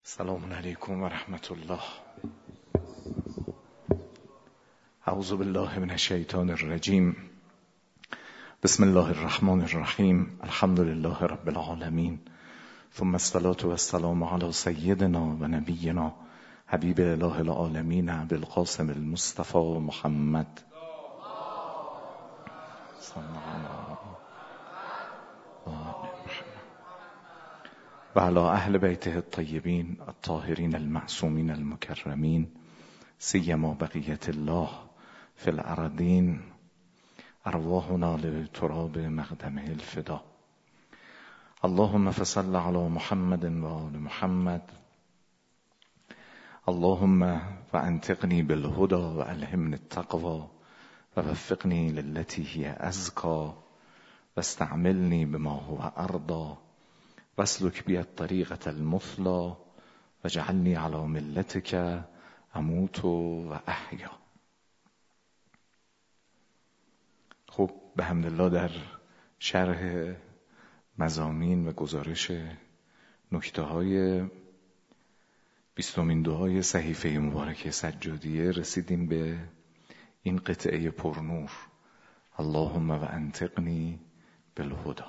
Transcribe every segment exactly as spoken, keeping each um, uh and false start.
سلام علیکم و رحمت الله. اعوذ بالله من الشیطان الرجیم. بسم الله الرحمن الرحیم. الحمد لله رب العالمین، ثم الصلاة والسلام علی سیدنا و نبینا حبیب اله العالمین ابی القاسم المصطفى محمد صلی الله و علی اهل بیته الطیبین الطاهرین المعصومین المکرمین، سیما بقیت الله فی الارضین، ارواحنا لتراب مقدمه الفدا. اللهم فصل علی محمد و آل محمد. اللهم فانطقنی بالهدى و الهمنی التقوى و وفقنی للتی هی ازکى و استعملنی بما هو ارضى واسلک بی الطریقة المثلی و جعلنی علی ملتک اموت و احیا. خب به حمدالله در شرح مضامین و گزارش نکته های بیستمین دعای صحیفه مبارکه سجادیه رسیدیم به این قطعه پرنور: اللهم و انطقنی بالهدى.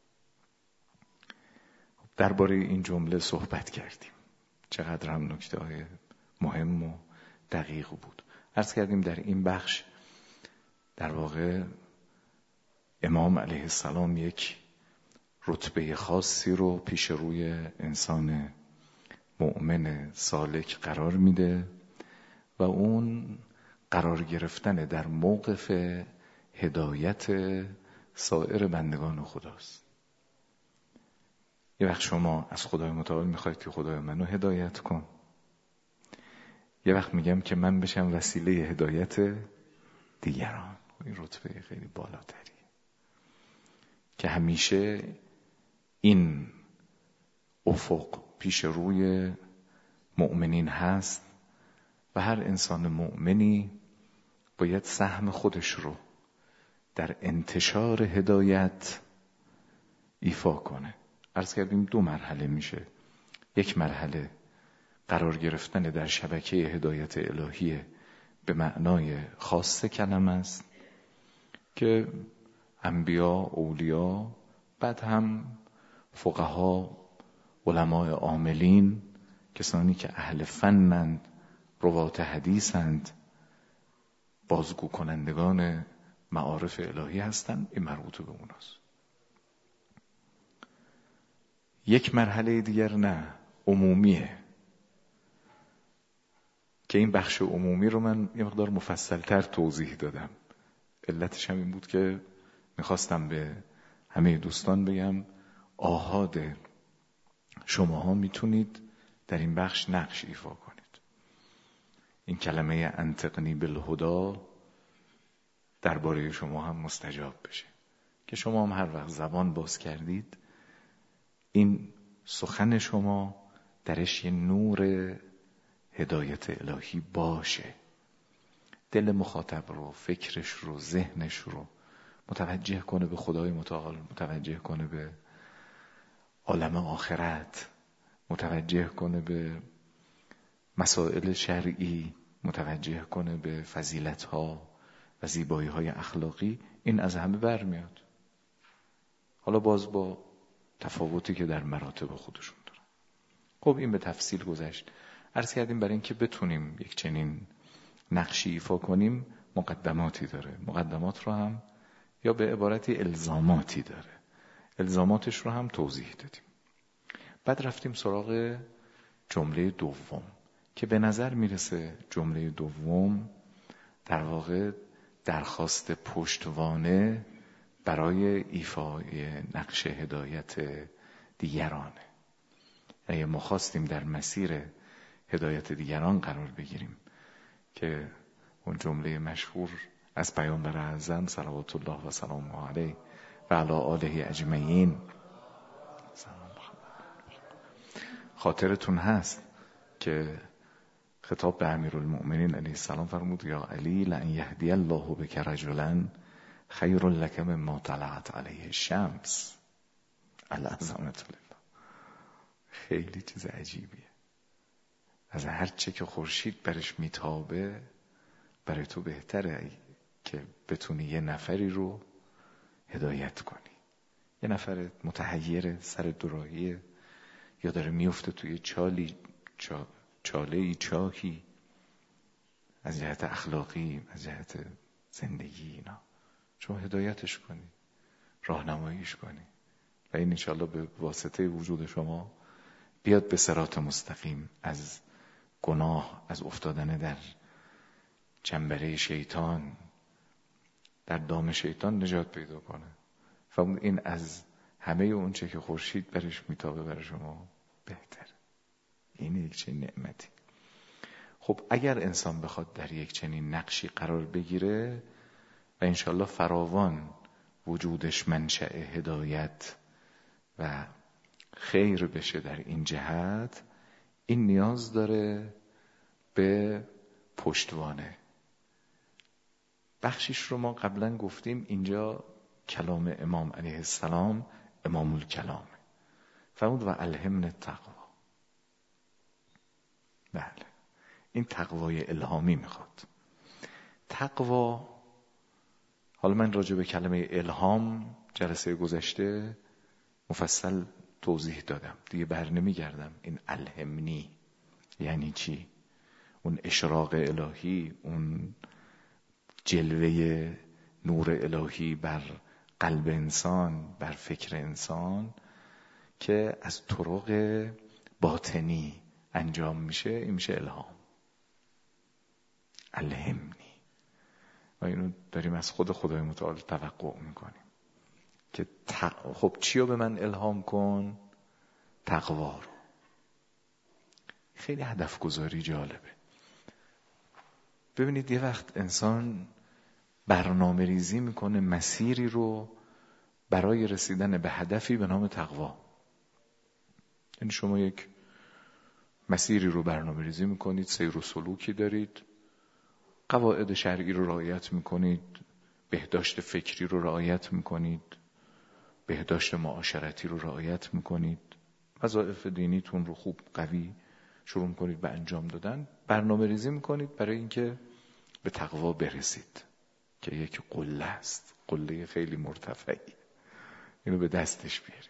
درباره این جمله صحبت کردیم، چقدر هم نکته های مهم و دقیق بود. عرض کردیم در این بخش در واقع امام علیه السلام یک رتبه خاصی رو پیش روی انسان مؤمن سالک قرار میده و اون قرار گرفتن در موقف هدایت سایر بندگان خداست. یه وقت شما از خدای متعال میخواید که خدای منو هدایت کن، یه وقت میگم که من بشم وسیله هدایت دیگران. این رتبه خیلی بالاتریه که همیشه این افق پیش روی مؤمنین هست و هر انسان مؤمنی باید سهم خودش رو در انتشار هدایت ایفا کنه. عرض کردیم دو مرحله میشه. یک مرحله قرار گرفتن در شبکه هدایت الهیه به معنای خاص کلمه است که انبیا، اولیا، بعد هم فقها، علماء عاملین، کسانی که اهل فنند، روات حدیثند، بازگو کنندگان معارف الهی هستند، این مربوط به اوناست. یک مرحله دیگر نه، عمومیه، که این بخش عمومی رو من یه مقدار مفصل‌تر توضیح دادم. علتش هم این بود که میخواستم به همه دوستان بگم آحاد شماها میتونید در این بخش نقش ایفا کنید. این کلمه انطقنی بالهدى درباره شما هم مستجاب بشه که شما هم هر وقت زبان باز کردید این سخن شما درش یه نور هدایت الهی باشه، دل مخاطب رو، فکرش رو، ذهنش رو متوجه کنه به خدای متعال، متوجه کنه به عالم آخرت، متوجه کنه به مسائل شرعی، متوجه کنه به فضیلت‌ها و زیبایی‌های اخلاقی. این از همه برمیاد، حالا باز با تفاوتی که در مراتب خودشون دارن. خب این به تفصیل گذشت. عرض کردیم برای اینکه بتونیم یک چنین نقشی ایفا کنیم مقدماتی داره. مقدمات رو هم یا به عبارتی الزاماتی داره. الزاماتش رو هم توضیح دادیم. بعد رفتیم سراغ جمله دوم که به نظر میرسه جمله دوم در واقع درخواست پشتوانه برای ایفای نقش هدایت دیگرانه. یعنی ما خواستیم در مسیر هدایت دیگران قرار بگیریم که اون جمله مشهور از پیامبر اعظم صلوات الله و سلامه علیه و علی آله اجمعین، خاطرتون هست که خطاب به امیرالمؤمنین علیه السلام فرمود یا علی لئن یهدی الله بک رجلا خیر لک مما طلعت علیه الشمس. العظمة لله. خیلی چیز عجیبیه. از هر چه که خورشید برش میتابه برای تو بهتره که بتونی یه نفری رو هدایت کنی. یه نفر متحیر سر دوراهیه یا داره میفته توی چالی چا، چاله ای چاکی، از جهت اخلاقی، از جهت زندگی، اینا شما هدایتش کنی، راهنماییش کنی و این انشاءالله به واسطه وجود شما بیاد به صراط مستقیم، از گناه، از افتادن در چنبره شیطان، در دام شیطان نجات پیدا کنه. و این از همه اون چه که خورشید برش میتابه برای شما بهتر. این یک چه نعمتی. خب اگر انسان بخواد در یک چنین نقشی قرار بگیره و انشالله فراوان وجودش منشأ هدایت و خیر بشه در این جهت، این نیاز داره به پشتوانه. بخشیش رو ما قبلا گفتیم، اینجا کلام امام علیه السلام امام الکلام فرمود و الهمنا التقوا. بله، این تقوای الهامی میخواد. تقوا، حالا من راجع به کلمه الهام جلسه گذشته مفصل توضیح دادم، دیگه بر نمیگردم. این الهمنی یعنی چی؟ اون اشراق الهی، اون جلوه نور الهی بر قلب انسان، بر فکر انسان که از طرق باطنی انجام میشه، این میشه الهام. الهمنی. و اینو داریم از خود خدای متعال توقع میکنیم که تق... خب چی رو به من الهام کن؟ تقوا رو. خیلی هدف گذاری جالبه. ببینید یه وقت انسان برنامه ریزی میکنه مسیری رو برای رسیدن به هدفی به نام تقوا. یعنی شما یک مسیری رو برنامه ریزی میکنید، سیر و سلوکی دارید، قواعد شرعی رو رعایت میکنید، بهداشت فکری رو رعایت میکنید، بهداشت معاشرتی رو رعایت میکنید، وظایف دینیتون رو خوب قوی شروع میکنید به انجام دادن، برنامه ریزی میکنید برای اینکه به تقوا برسید که یک قله است، قله خیلی مرتفعی، اینو به دستش بیارید.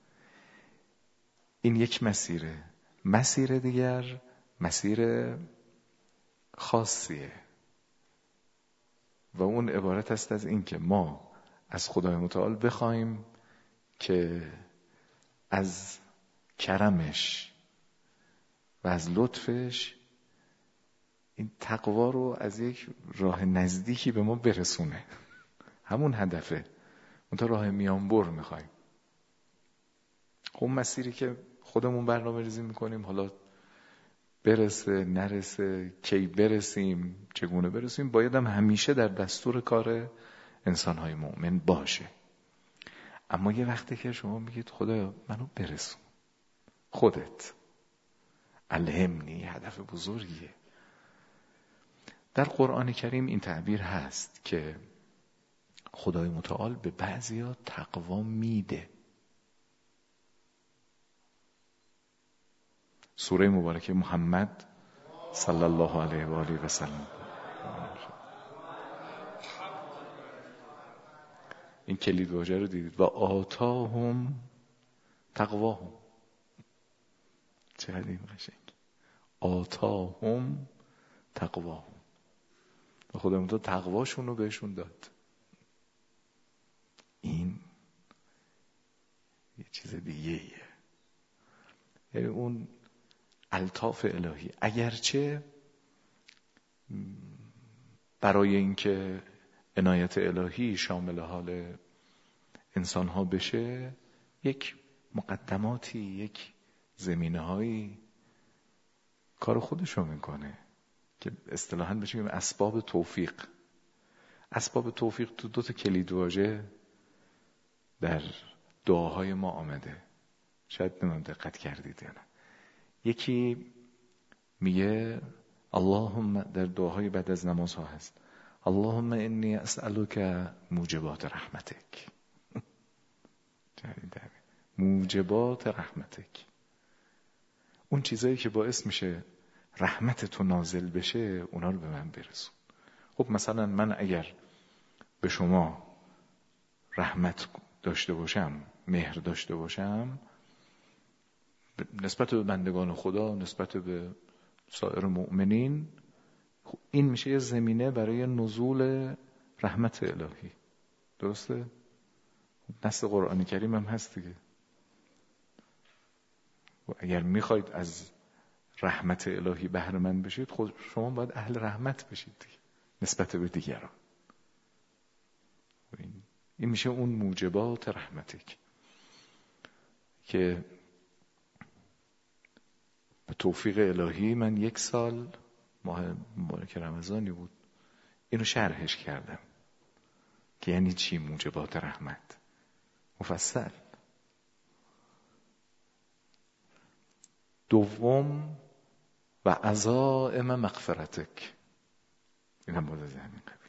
این یک مسیره. مسیر دیگر مسیر خاصیه و اون عبارت است از این که ما از خدای متعال بخوایم که از کرمش و از لطفش این تقوا رو از یک راه نزدیکی به ما برسونه. همون هدفه، اون تا راه میانبر میخوایم. خب مسیری که خودمون برنامه ریزی میکنیم، حالا برسه نرسه، کی برسیم، چگونه برسیم، باید هم همیشه در دستور کار انسانهای مؤمن باشه. اما یه وقتی که شما میگید خدایا منو برسون، خودت الهمنی، هدف بزرگیه. در قرآن کریم این تعبیر هست که خدای متعال به بعضیا تقوا میده. سوره مبارکه محمد صلی الله علیه و آله و سلم، این کلید واژه رو دیدید؟ و آتاهم تقواهم. چقدر این قشنگ، آتاهم تقواهم. و خدای متعال تقواشون رو بهشون داد. این یه چیز دیگه ایه. یعنی اون الطاف الهی، اگرچه برای اینکه عنایت الهی شامل حال انسان ها بشه، یک مقدماتی، یک زمینه هایی کار خودشو میکنه که اصطلاحاً بشه اسباب توفیق. اسباب توفیق تو دو تا کلید واژه در دعاهای ما آمده، شاید نمیم دقت کردید یا نه. یکی میگه اللهم، در دعاهای بعد از نماز ها هست، اللهم انی اسألک موجبات رحمتک. موجبات رحمتک، اون چیزایی که باعث میشه رحمت تو نازل بشه اونا رو به من برسون. خب مثلا من اگر به شما رحمت داشته باشم، مهر داشته باشم نسبت به بندگان خدا، نسبت به سایر مؤمنین، این میشه یه زمینه برای نزول رحمت الهی. درسته؟ نص قرآن کریم هم هست دیگه. و اگر میخواید از رحمت الهی بهره مند بشید، خود شما باید اهل رحمت بشید دیگه نسبت به دیگران. این این میشه اون موجبات رحمتک که به توفیق الهی من یک سال ماه مبارک رمضانی بود اینو شرحش کردم که یعنی چی موجبات رحمت مفصل. دوم و عزائم مغفرتک، این هم باید از همین قبیل،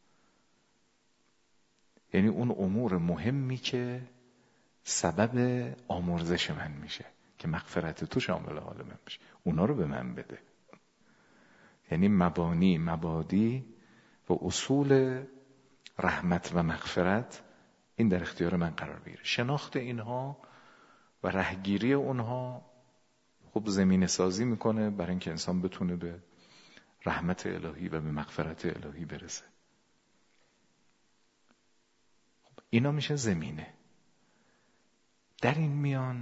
یعنی اون امور مهمی که سبب آمرزش من میشه که مغفرت تو شامل حال من بشه، اونا رو به من بده. یعنی مبانی، مبادی و اصول رحمت و مغفرت این در اختیار من قرار بگیره. شناخت اینها و رهگیری اونها خب زمینه سازی میکنه برای اینکه انسان بتونه به رحمت الهی و به مغفرت الهی برسه. خب اینا میشه زمینه. در این میان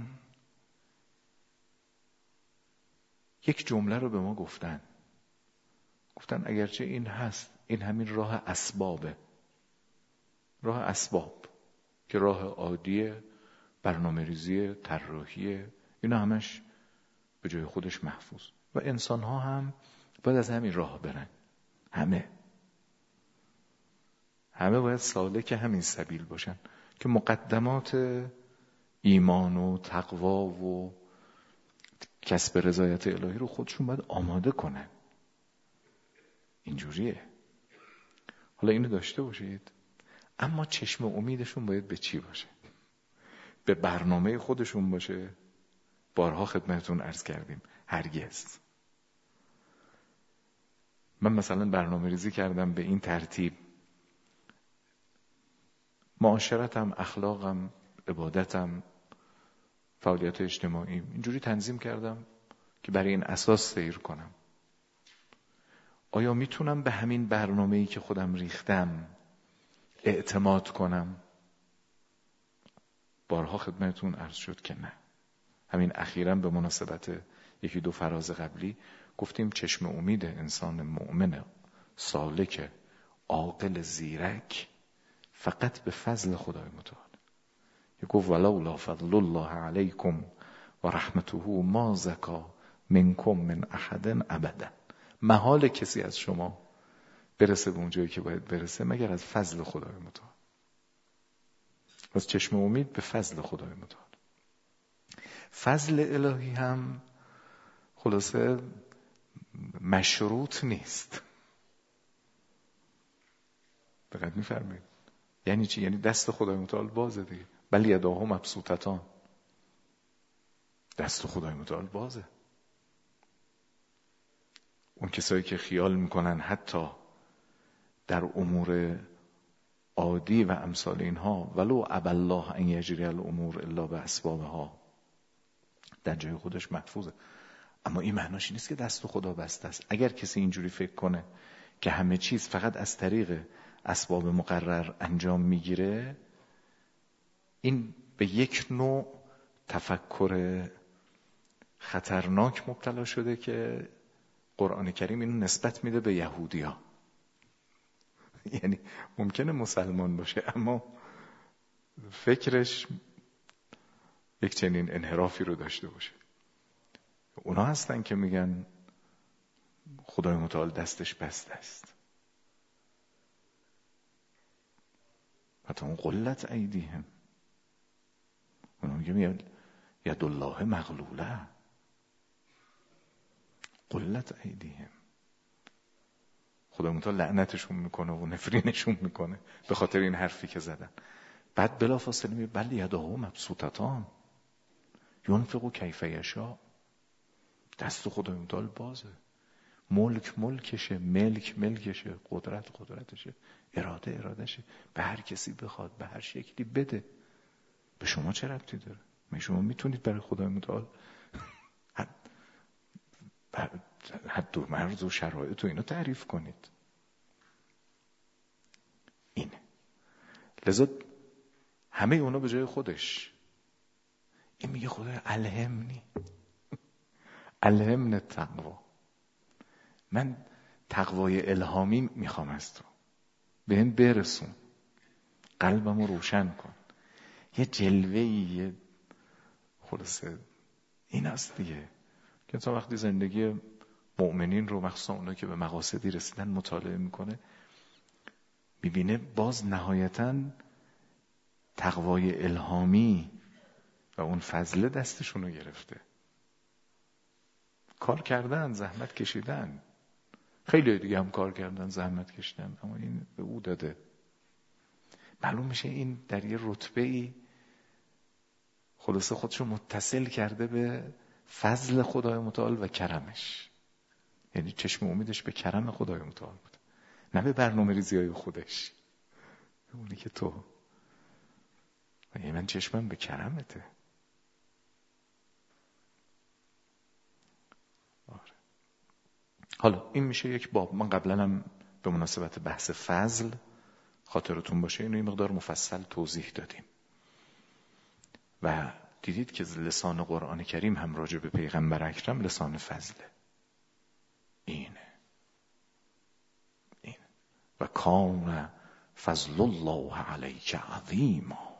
یک جمله رو به ما گفتن گفتن اگرچه این هست، این همین راه اسبابه، راه اسباب که راه عادی برنامه ریزی طراحی، اینا همش به جای خودش محفوظ و انسان ها هم باید از همین راه برن. همه همه باید سالک همین سبیل باشن که مقدمات ایمان و تقوا و کسب رضایت الهی رو خودشون باید آماده کنن. اینجوریه. حالا اینو داشته باشید، اما چشم امیدشون باید به چی باشه؟ به برنامه خودشون باشه؟ بارها خدمتتون عرض کردیم هرگز. من مثلا برنامه ریزی کردم به این ترتیب، معاشرتم، اخلاقم، عبادتم، فعالیت اجتماعی اینجوری تنظیم کردم که برای این اساس سیر کنم. آیا میتونم به همین برنامه‌ای که خودم ریختم اعتماد کنم؟ بارها خدمتتون عرض شد که نه. همین اخیراً به مناسبت یکی دو فراز قبلی گفتیم چشم امید انسان مؤمن سالک عاقل زیرک فقط به فضل خدای متعال. گفت ولولا فضل الله علیکم و رحمته ما زکا منکم من احد ابدا. محال کسی از شما برسه به اون جایی که باید برسه مگر از فضل خدای متعال. از چشم امید به فضل خدای متعال. فضل الهی هم خلاصه مشروط نیست. دقت می‌فرمایید؟ یعنی چی؟ یعنی دست خدای متعال بازه دیگه. بل یداه مبسوطتان، دست خدای متعال بازه. اون کسایی که خیال میکنن حتی در امور عادی و امثال اینها ولو ابی الله ان یجری الامور الا باسبابها، در جای خودش محفوظه، اما این معناش نیست که دست خدا بسته است. اگر کسی اینجوری فکر کنه که همه چیز فقط از طریق اسباب مقرر انجام میگیره، این به یک نوع تفکر خطرناک مبتلا شده که قرآن کریم اینو نسبت میده به یهودی‌ها. یعنی ممکنه مسلمان باشه اما فکرش یک چنین انحرافی رو داشته باشه. اونا هستن که میگن خدای متعال دستش بسته است. حتی اون قلت ایدیهم، اونا میگن ید الله مغلوله، قلت ایدیهم. خدای متعال لعنتشون میکنه و نفرینشون میکنه به خاطر این حرفی که زدن. بعد بلافاصله میگه بل یداه مبسوطتان ينفق کیف یشاء، دست خدای متعال بازه. ملک ملکشه، ملک ملکشه، قدرت قدرتشه، اراده ارادشه. به هر کسی بخواد به هر شکلی بده. به شما چه ربطی داره؟ من شما میتونید برای خدای متعال حد حد و مرز و شرایط و اینا تعریف کنید. اینه. لذا همه اونا به جای خودش، این میگه خدای الهمنی الهمن تقوا، من تقوای الهامی میخوام از تو، به این برسون، قلبمو روشن کن. یه جلوه‌ای، یه خلاصه این است دیگه که تا وقتی زندگی مؤمنین رو، مخصوصا اونا که به مقاصدی رسیدن، مطالعه میکنه، میبینه باز نهایتاً تقوای الهامی و اون فضل دستشون رو گرفته. کار کردن، زحمت کشیدن، خیلی دیگه هم کار کردن، زحمت کشیدن، اما این به او داده. معلوم میشه این در یه رتبه‌ای خلاصه خودشو متصل کرده به فضل خدای متعال و کرمش. یعنی چشم امیدش به کرم خدای متعال بود، نه به برنامه ریزی‌های خودش. اونی که تو یعنی من چشمم به کرمته. آره. حالا این میشه یک باب. من قبلا هم به مناسبت بحث فضل، خاطرتون باشه، اینو این مقدار مفصل توضیح دادیم و دیدید که لسان قرآن کریم هم راجع به پیغمبر اکرم لسان فضله. اینه اینه و کان فضل الله علیک عظیما.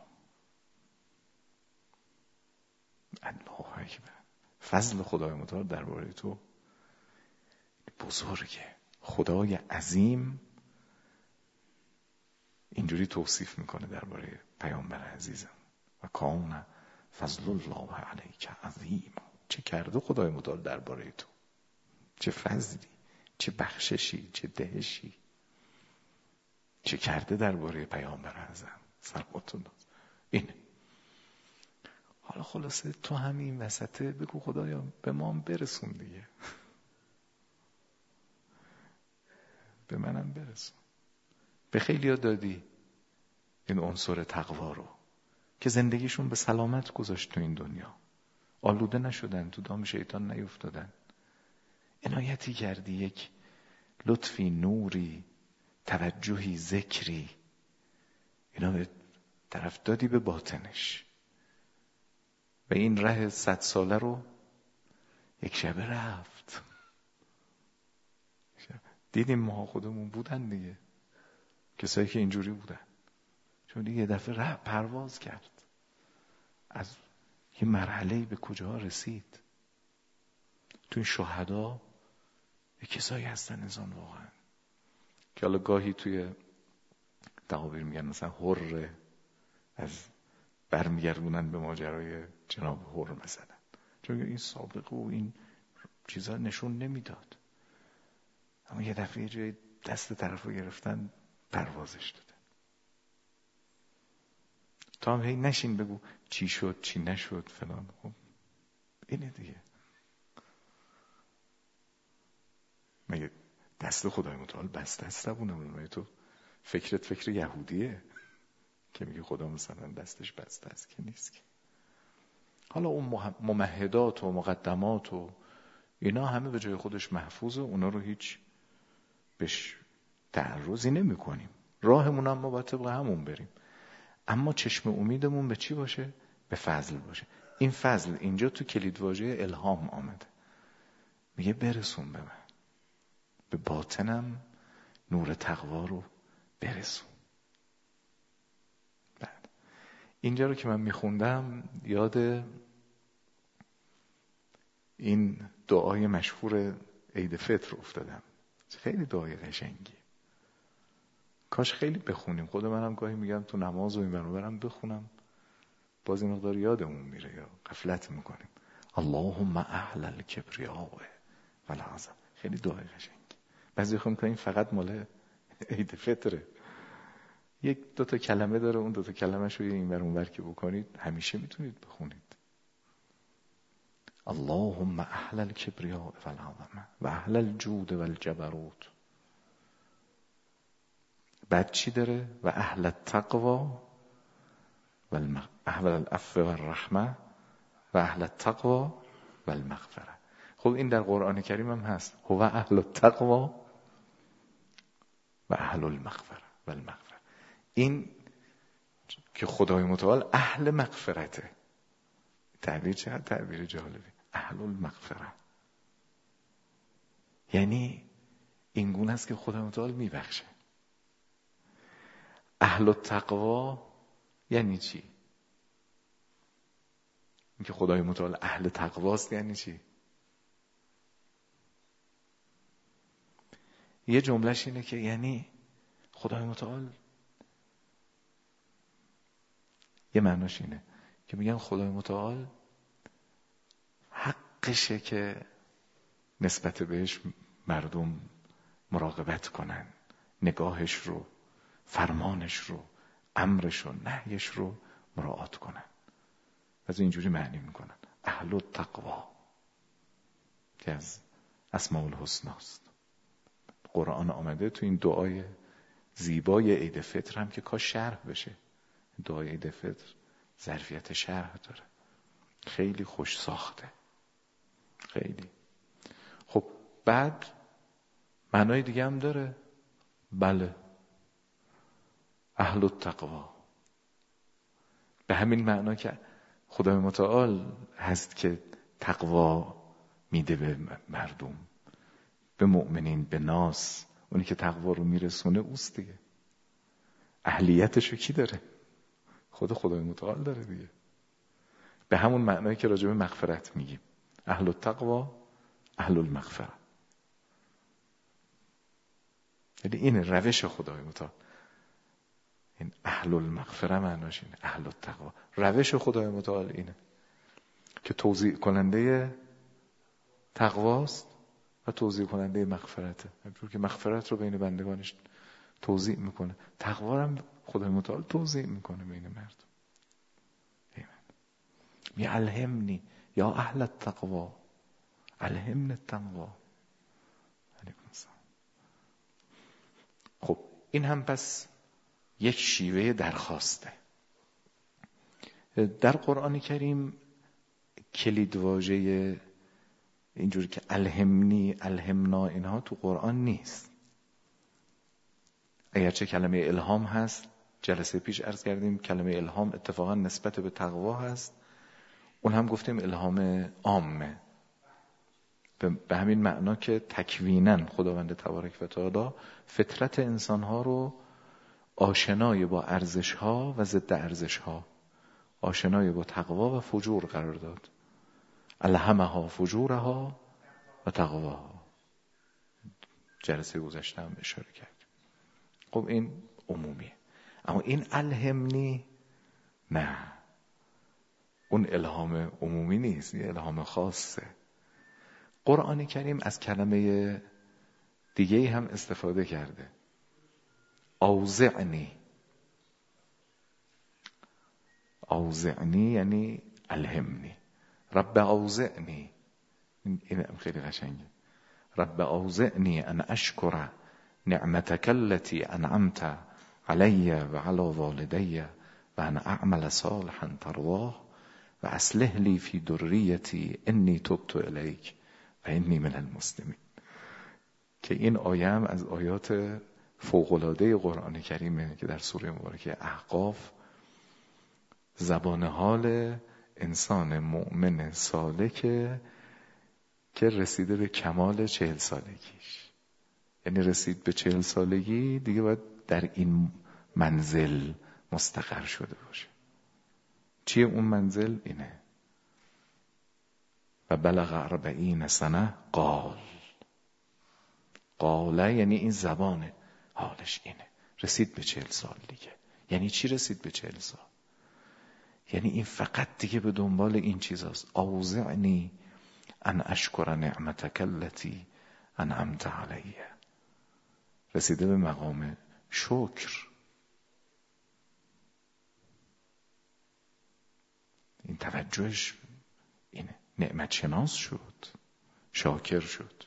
الله اکبر. فضل خدای متعال درباره تو بزرگه. خدای عظیم اینجوری توصیف میکنه درباره پیامبر عزیزم، و کان فضل الله علیک عظیما. چه کرده خدای متعال درباره تو؟ چه فضلی، چه بخششی، چه دهشی چه کرده درباره پیامبر اعظم صلوات الله. اینه. حالا خلاصه تو همین وسطه بگو خدایا به ما هم برسون دیگه، به منم برسون. به خیلیا دادی این عنصر تقوا رو که زندگیشون به سلامت گذاشت تو این دنیا، آلوده نشدن، تو دام شیطان نیفتادن. عنایتی کردی، یک لطفی، نوری، توجهی، ذکری، اینا به طرف دادی به باطنش و این ره صد ساله رو یک شبه رفت. دیدیم ما خودمون بودن دیگه، کسایی که اینجوری بودن، چون دیگه یه دفعه ره پرواز کرد، از یه مرحله‌ای به کجا رسید. تو این شهدا یه کسایی هستن انسان واقعا که حالا گاهی توی تعابیر میگن مثلا حر، از برمیگردونن به ماجرای جناب حر مثلا، چون این سابقه و این چیزا نشون نمیداد، اما یه دفعه یه جای دست طرف رو گرفتن، پروازش دادن. تا هم هی نشین بگو چی شد چی نشد فلان. خب اینه دیگه. مگه دست خدای متعال بسته است ربونه؟ مگه تو فکرت فکر یهودیه که میگه خدا مثلا دستش بسته است؟ که نیست که. حالا اون ممهدات و مقدمات و اینا همه به جای خودش محفوظه، اونا رو هیچ بهش تعرضی نمی کنیم، راهمون هم ما باید طبق همون بریم، اما چشم امیدمون به چی باشه؟ به فضل باشه. این فضل اینجا تو کلیدواژه الهام آمده، میگه برسون به من، به باطنم نور تقوا رو برسون. بعد اینجا رو که من میخوندم یاد این دعای مشهور عید فطر افتادم. خیلی دعای قشنگی، کاش خیلی بخونیم. خود منم گاهی میگم تو نماز و این برابرم بخونم، باز این مقدار یادمون میره یا غفلت میکنیم. اللهم اهل الکبریاء و العظمه. خیلی دعای قشنگی. بعضی وقتا میگن این فقط مال عید فطره. یک دو تا کلمه داره، اون دو تا کلمه‌شو این ور اون ور که بکنید همیشه میتونید بخونید. اللهم اهل الکبریاء والعظمه و اهل الجود والجبروت. بعد چی داره؟ و اهل التقوا و اهل العفو والرحمه و اهل التقوا والمغفره. خب این در قرآن کریم هم هست، هو اهل التقوا و اهل المغفره والمغفره. این که خدای متعال اهل مغفرته. تعبیر چه تعبیر جالبی، اهل المغفره. یعنی این گونه است که خدای متعال میبخشه. اهل التقوا یعنی چی؟ این که خدای متعال اهل تقواست یعنی چی؟ یه جملهش اینه که یعنی خدای متعال، یه معناش اینه که میگن خدای متعال حقشه که نسبت بهش مردم مراقبت کنن، نگاهش رو، فرمانش رو، امرش رو، نهیش رو مراعات کنن. از اینجوری معنی میکنن اهل التقوا که از اسماء الحسنا است. قرآن آمده تو این دعای زیبای عید فطر هم که کاش شرح بشه. دعای عید فطر ظرفیت شرح داره، خیلی خوش ساخته، خیلی. خب بعد معنای دیگه هم داره، بله، اهل التقوا به همین معنا که خدای متعال هست که تقوا میده به مردم، به مؤمنین، به ناس. اونی که تقوا رو میرسونه اوست دیگه. اهلیتشو کی داره؟ خود خدای متعال داره دیگه. به همون معنایی که راجع به مغفرت میگیم، اهل التقوا اهل المغفره. یعنی این روش خدای متعال، این اهل المغفره معناش اینه، اهل التقوا. روش خدای متعال اینه که توزیع کننده تقواست و توزیع کننده مغفرته. همونطور که مغفرت رو بین بندگانش توزیع میکنه، تقوا هم خدای متعال توزیع میکنه بین مردم. می الهمنی یا اهل التقوا الهمنی التقوا. خب این هم پس یک شیوه درخواسته. در قرآن کریم کلید واژه اینجوری که الهمنی، الهمنا، اینها تو قرآن نیست. اگرچه کلمه الهام هست، جلسه پیش عرض کردیم کلمه الهام اتفاقا نسبت به تقوا هست. اون هم گفتیم الهام عامه، به همین معنا که تکویناً خداوند تبارک و تعالی فطرت انسانها رو آشنای با ارزشها و ضد ارزشها، آشنای با تقوا و فجور قرار داد. الهمها فجورها و تقواها. جلسه گذشته هم اشاره کرد. خب این عمومیه. اما این الهمنی نه، اون الهام عمومی نیست، یه الهام خاصه. قرآن کریم از کلمه دیگه هم استفاده کرده، اوزعنی. اوزعنی یعنی الهمنی. رب اوزعنی، این خیلی قشنگه. رب اوزعنی ان اشکر نعمتك التي انعمت علی و علی والدی و ان اعمل صالحا ترضاه و اصلح لی فی ذریتی انی تبت الیک و انی من المسلمین. که این آیه هم از آیات فوق‌العاده قرآن کریمه که در سوره مبارکه احقاف زبان حال انسان مؤمن سالکه که رسیده به کمال چهل سالگیش. یعنی رسید به چهل سالگی دیگه باید در این منزل مستقر شده باشه. چیه اون منزل؟ اینه و بلغ اربعین سنه قال. قاله یعنی این زبانه، حالش اینه، رسید به چهل سال دیگه. یعنی چی رسید به چهل سال؟ یعنی این فقط دیگه به دنبال این چیزاست. اوزعنی ان اشکر نعمتک التي انعمت علی. رسیده به مقام شکر. این توجهش اینه، نعمت شناس شد، شاکر شد.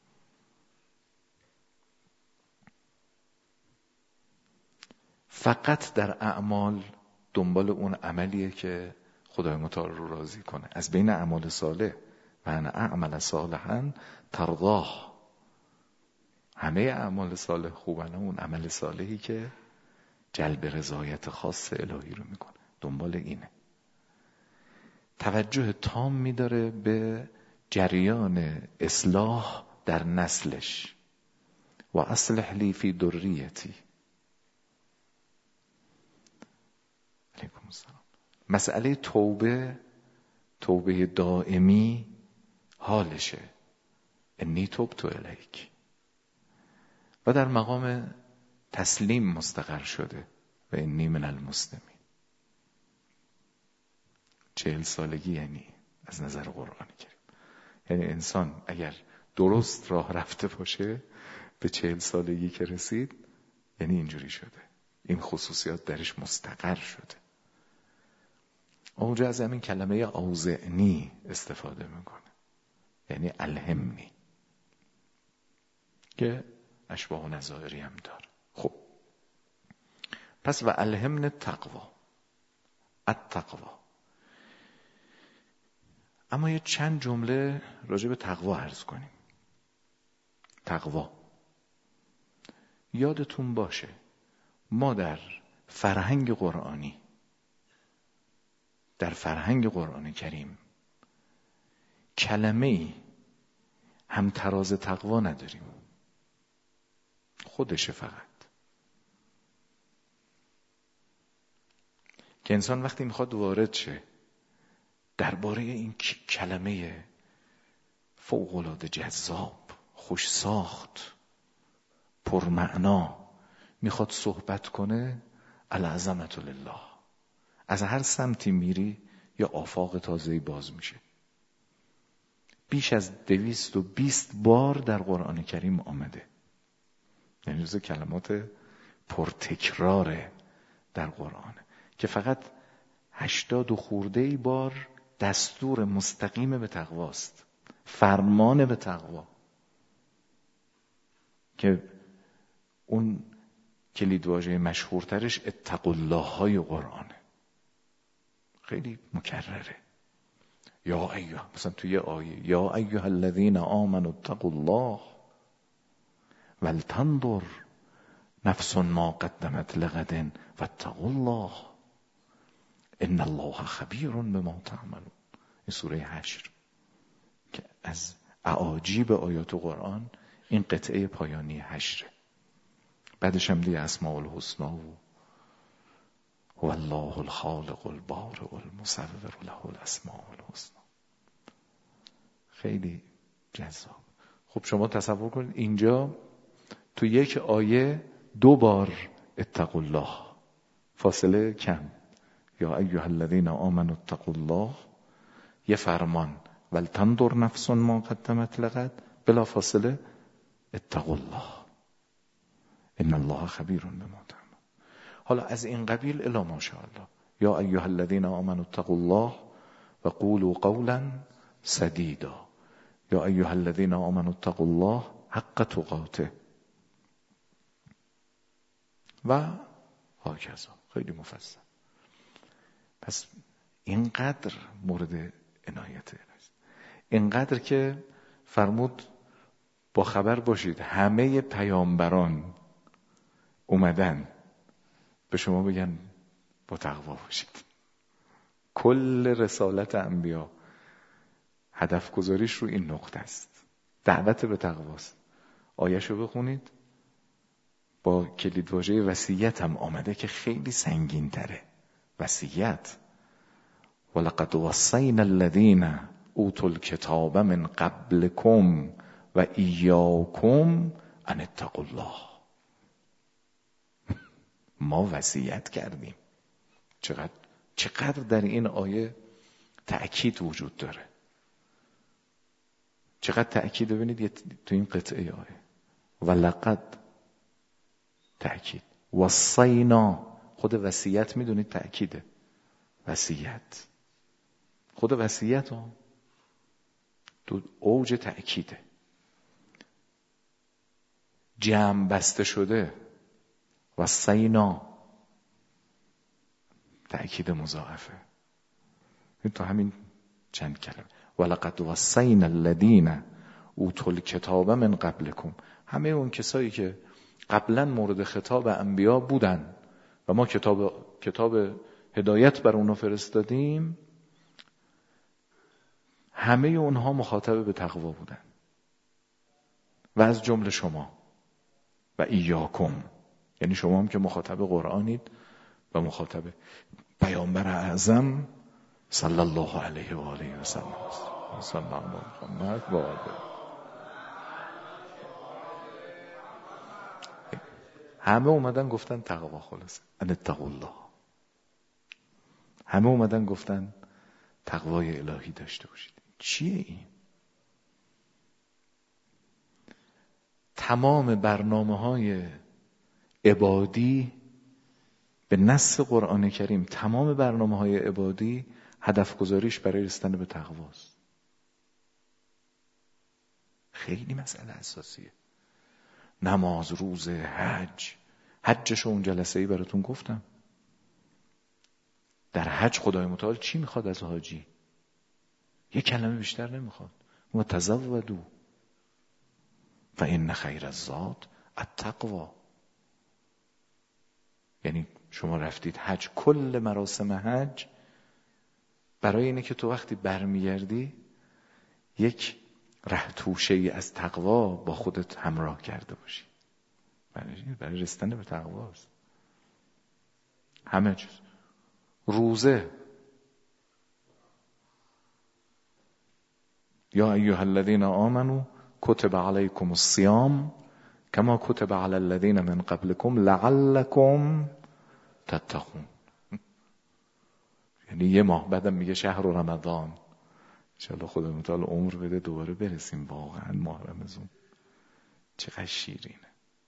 فقط در اعمال دنبال اون عملیه که خدای متعال رو راضی کنه. از بین اعمال صالح و ان اعمل صالحا ترضاه، همه اعمال صالح خوبن، اون عمل صالحی که جلب رضایت خاص الهی رو میکنه، دنبال اینه. توجه تام میداره به جریان اصلاح در نسلش. و اصلح لی فی ذریتی. علیکم السلام. مسئله توبه، توبه دائمی حالشه، انی تبت الیک، و در مقام تسلیم مستقر شده و انی من المسلمین. چهل سالگی یعنی از نظر قرآن کریم، یعنی انسان اگر درست راه رفته باشه به چهل سالگی که رسید، یعنی اینجوری شده، این خصوصیات درش مستقر شده. اونجا از همین کلمه اوزعنی استفاده میکنه، یعنی الهمنی، که اشباه و نظائری هم داره. خب پس و الهمن التقوا، التقوا. اما یه چند جمله راجع به تقوا عرض کنیم. تقوا، یادتون باشه ما در فرهنگ قرآنی، در فرهنگ قرآن کریم کلمه‌ای هم تراز تقوا نداریم، خودشه فقط. که انسان وقتی میخواد وارد شه درباره این کلمه فوق‌العاده جذاب، خوش ساخت، پرمعنا میخواد صحبت کنه، العظمت لله، از هر سمتی میری یا آفاق تازه‌ای باز میشه. بیش از دویست و بیست بار در قرآن کریم آمده، یعنی جز کلمات پرتکراره در قرآن، که فقط هشتاد و خورده ای بار دستور مستقیم به تقواست، فرمان به تقوا، که اون کلیدواژه مشهورترش اتقوا الله های قرآنه، خیلی مکرره. یا ایها، مثلا توی یه آیه، یا ایها الذین آمنوا اتقوا الله ولتنظر نفس ما قدمت لغد واتقوا الله ان الله خبیر بما تعملون. این سوره حشر که از اعاجیب آیات قرآن این قطعه پایانی حشره. بعدش هم دیگه اسماء الحسنا و هو الله الخالق البارئ المصور له الاسماء الحسنا. خیلی جذاب. خب شما تصور کنید اینجا تو یک آیه دو بار اتقوا الله، فاصله کم. یا ایها الذین آمنوا اتقوا الله، یه فرمان، ولتنظر نفس ما قدمت لغد، بلا فاصله اتقوا الله ان الله خبیر بما تعملون. حالا از این قبیل الی ماشاءالله، یا ایها الذین آمنوا اتقوا الله و قولوا قولا سدیدا، یا ایها الذین آمنوا اتقوا الله حق تقاته و هاکذا، خیلی مفصل. پس اینقدر مورد عنایت است، اینقدر که فرمود با خبر باشید همه پیامبران اومدن به شما بگن با تقوا باشید. کل رسالت انبیا هدف گذاریش رو این نقطه است، دعوت به تقواست. آیه‌شو بخونید، با کلیدواژه وصیت هم آمده که خیلی سنگین تره. وصیت، ولقد وصینا الذین اوتوا الکتاب من قبلکم و ایاکم ان اتقوا الله. ما وصیت کردیم. چقدر چقدر در این آیه تأکید وجود داره، چقدر تأکید. ببینید تو این قطعه آیه ولقد تأکید، وصینا، خود وصیت میدونید تأکیده، وصیت، خود وصیت ها تو اوج تأکیده. جمع بسته شده و سینا تأکید مضاعفه. تو همین چند کلمه ولقد وصینا الذین اوتوا الکتاب من قبلکم، همه اون کسایی که قبلا مورد خطاب انبیا بودن و ما کتاب کتاب هدایت بر اونها فرستادیم، همه اونها مخاطب به تقوا بودن و از جمله شما و ایاکم، یعنی شما هم که مخاطب قرآنید و مخاطب پیامبر اعظم صلی الله علیه و آله و سلم صلی الله محمد و آله. همه اومدن گفتن تقوا، خلاص ان اتقوا الله. همه اومدن گفتن تقوای الهی داشته باشید. چیه این؟ تمام برنامه‌های عبادی به نص قرآن کریم، تمام برنامه‌های عبادی هدف گذاریش برای رسیدن به تقواست. خیلی مسئله اساسیه. نماز، روزه، حج. حجشو اون جلسه‌ای براتون گفتم. در حج خدای متعال چی میخواد از حاجی؟ یک کلمه بیشتر نمیخواد. و تزودوا فإن خیر الزاد التقوا. یعنی شما رفتید حج، کل مراسم حج برای اینه که تو وقتی برمیگردی یک ره توشه‌ای از تقوا با خودت همراه کرده باشی. برای برای رسیدن به تقواست. همه چیز. روزه، یا ایها الذین آمنوا کتب علیکم الصیام کما کتب علی الذین من قبلکم لعلکم تتقون. یعنی یه ماه بعدم میگه شهر رمضان. انشاءالله خدا متعال عمر بده دوباره برسیم واقعا ماه رمضان. چقدر شیرینه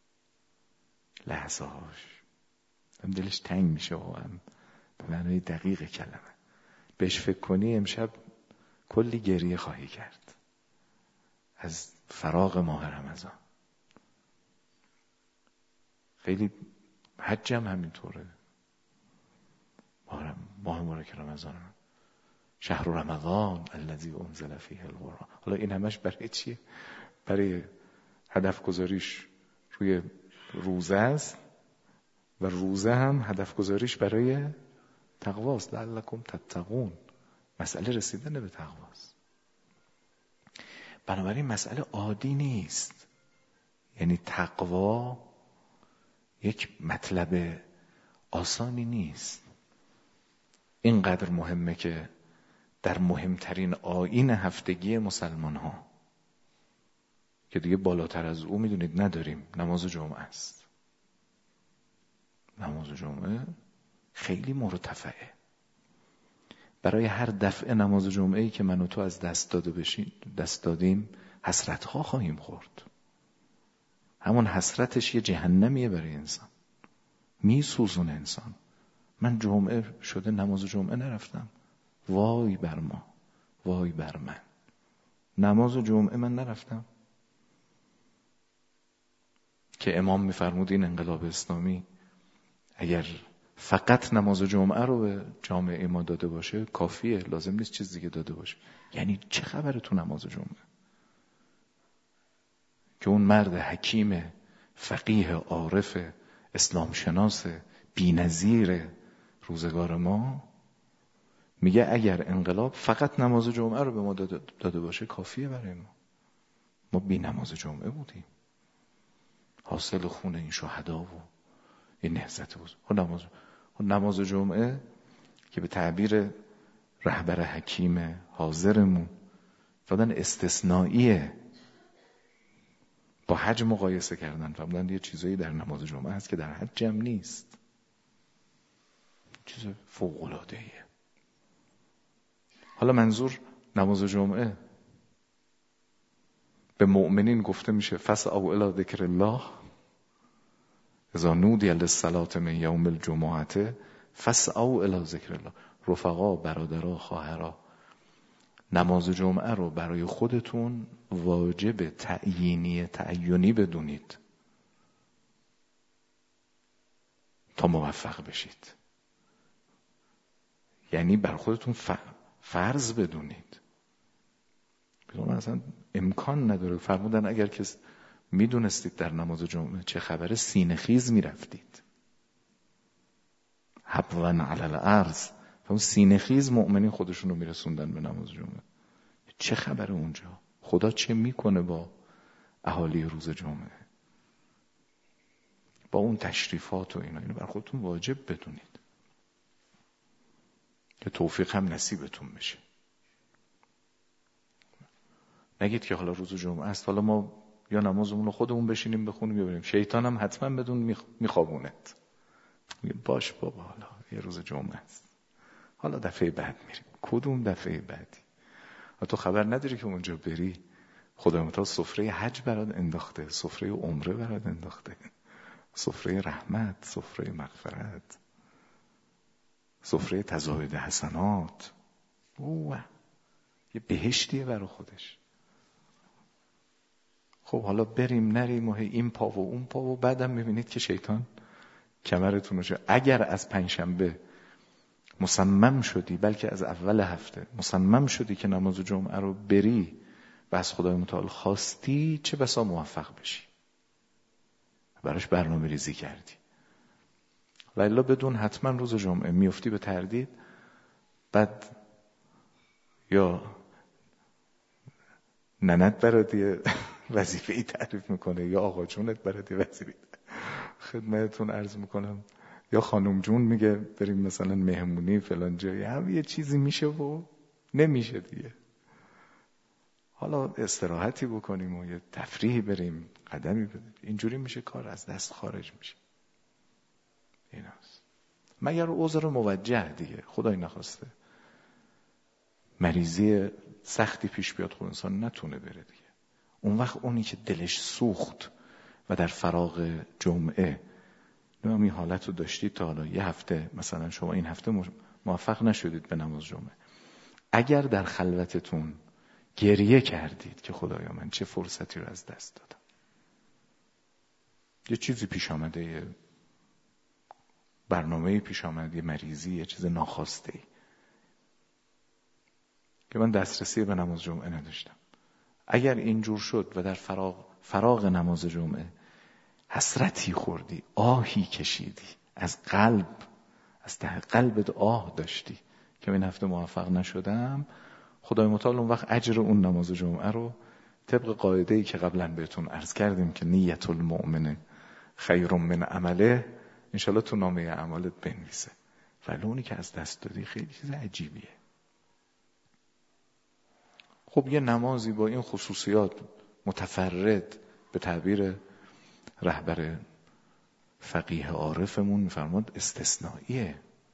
لحظه هاش، دلش تنگ میشه واقعا به معنای دقیق کلمه. بهش فکر کنی امشب کلی گریه خواهی کرد از فراق ماه رمضان. خیلی حجم همینطوره. ماه مبارک رمضان، شهر رمضان الذی انزل فیه القرآن. حالا این همش برای چیه؟ برای هدف گذاریش روی روزه است و روزه هم هدف گذاریش برای تقواست. لعلکم تتقون. مسئله رسیدن به تقواست. بنابراین مسئله عادی نیست. یعنی تقوا یک مطلب آسانی نیست. اینقدر مهمه که در مهمترین آیین هفتگی مسلمان ها که دیگه بالاتر از او میدونید نداریم، نماز جمعه است. نماز جمعه خیلی مرتفعه. برای هر دفعه نماز جمعه‌ای که من و تو از دست داده بشیم، دست دادیم، حسرت‌ها خواهیم خورد. همون حسرتش یه جهنمیه برای انسان. میسوزونه انسان. من جمعه شده نماز جمعه نرفتم. وای بر ما، وای بر من. نماز جمعه من نرفتم. که امام میفرمود این انقلاب اسلامی اگر فقط نماز جمعه رو به جامعه ما داده باشه کافیه، لازم نیست چیز دیگه داده باشه. یعنی چه خبره تو نماز جمعه؟ که اون مرد حکیم، فقیه، عارف، اسلام شناس، بی‌نظیر روزگار ما میگه اگر انقلاب فقط نماز جمعه رو به ما داده, داده باشه کافیه برای ما. ما بی نماز جمعه بودیم، حاصل خون این شهدا و این نهضت بود. نماز نماز جمعه که به تعبیر رهبر حکیم حاضرمون فرمودن استثنائیه، با حج مقایسه کردن فرمودن یه چیزایی در نماز جمعه هست که در حج هم نیست. چیز فوق‌العاده‌ایه. حالا منظور نماز جمعه به مؤمنین گفته میشه فسعوا الی ذکر الله اذا نودی للصلاة من یوم الجمعه فسعوا الی ذکر الله. رفقا، برادرها، خواهرها، نماز جمعه رو برای خودتون واجب تعیینی تعینی بدونید تا موفق بشید. یعنی بر خودتون فرض بدونید. بدون اصلا امکان نداره. فرمودن اگر که میدونستید در نماز جمعه چه خبره سینه خیز میرفتید. حبوا علی الارض. اون سینه خیز مؤمنین خودشون رو میرسوندن به نماز جمعه. چه خبره اونجا؟ خدا چه میکنه با اهالی روز جمعه؟ با اون تشریفات و اینا. اینو بر خودتون واجب بدونید که توفیق هم نصیبتون بشه. نگید که حالا روز جمعه است، حالا ما یا نمازمون رو خودمون بشینیم بخونیم یا بریم. شیطان هم حتما بدون میخوابونت. باش بابا حالا یه روز جمعه است، حالا دفعه بعد میریم. کدوم دفعه بعدی؟ تو خبر نداری که اونجا بری خدای متعال سفره حج برات انداخته، سفره عمره برات انداخته، سفره رحمت، سفره مغفرت، سفره تزاید حسنات. اوه یه بهشتیه برای خودش. خب حالا بریم نریم و این پا و اون پا و بعدم میبینید که شیطان کمرتون رو. اگر از پنجشنبه مصمم شدی، بلکه از اول هفته مصمم شدی که نماز جمعه رو بری و از خدای متعال خواستی، چه بسا موفق بشی. براش برنامه ریزی کردی. و الا بدون حتما روز جمعه میفتی به تردید. بعد یا ننت برات یه وظیفه ای تعریف میکنه یا آقا جونت برات یه وظیفه خدمتتون عرض میکنم، یا خانم جون میگه بریم مثلا مهمونی فلان جایی، هم یه چیزی میشه و نمیشه دیگه. حالا استراحتی بکنیم و یه تفریحی بریم، قدمی بدیم. اینجوری میشه کار از دست خارج میشه. ایناست. مگر عذر موجه دیگه، خدای نخواسته مریضی سختی پیش بیاد خود انسان نتونه بره دیگه. اون وقت اونی که دلش سوخت و در فراغ جمعه نمیم این حالت رو داشتید تا حالا یه هفته، مثلا شما این هفته موفق نشدید به نماز جمعه، اگر در خلوتتون گریه کردید که خدایا من چه فرصتی رو از دست دادم، یه چیزی پیش آمده، یه برنامه‌ای پیش آمده، یه مریضی، یه چیز ناخواسته که من دسترسی به نماز جمعه نداشتم، اگر اینجور شد و در فراغ, فراغ نماز جمعه حسرتی خوردی، آهی کشیدی، از قلب، از ته قلبت آه داشتی که این هفته موفق نشدم، خدای متعال اون وقت اجر اون نماز جمعه رو طبق قاعده‌ای که قبلا بهتون عرض کردیم که نیت المؤمن خیر من عمله، انشالله تو نامه اعمالت بنویسه. ولی اونی که از دست دادی خیلی چیز عجیبیه. خب یه نمازی با این خصوصیات متفرد، به تعبیر رهبر فقیه عارفمون میفرماد استثنائیه،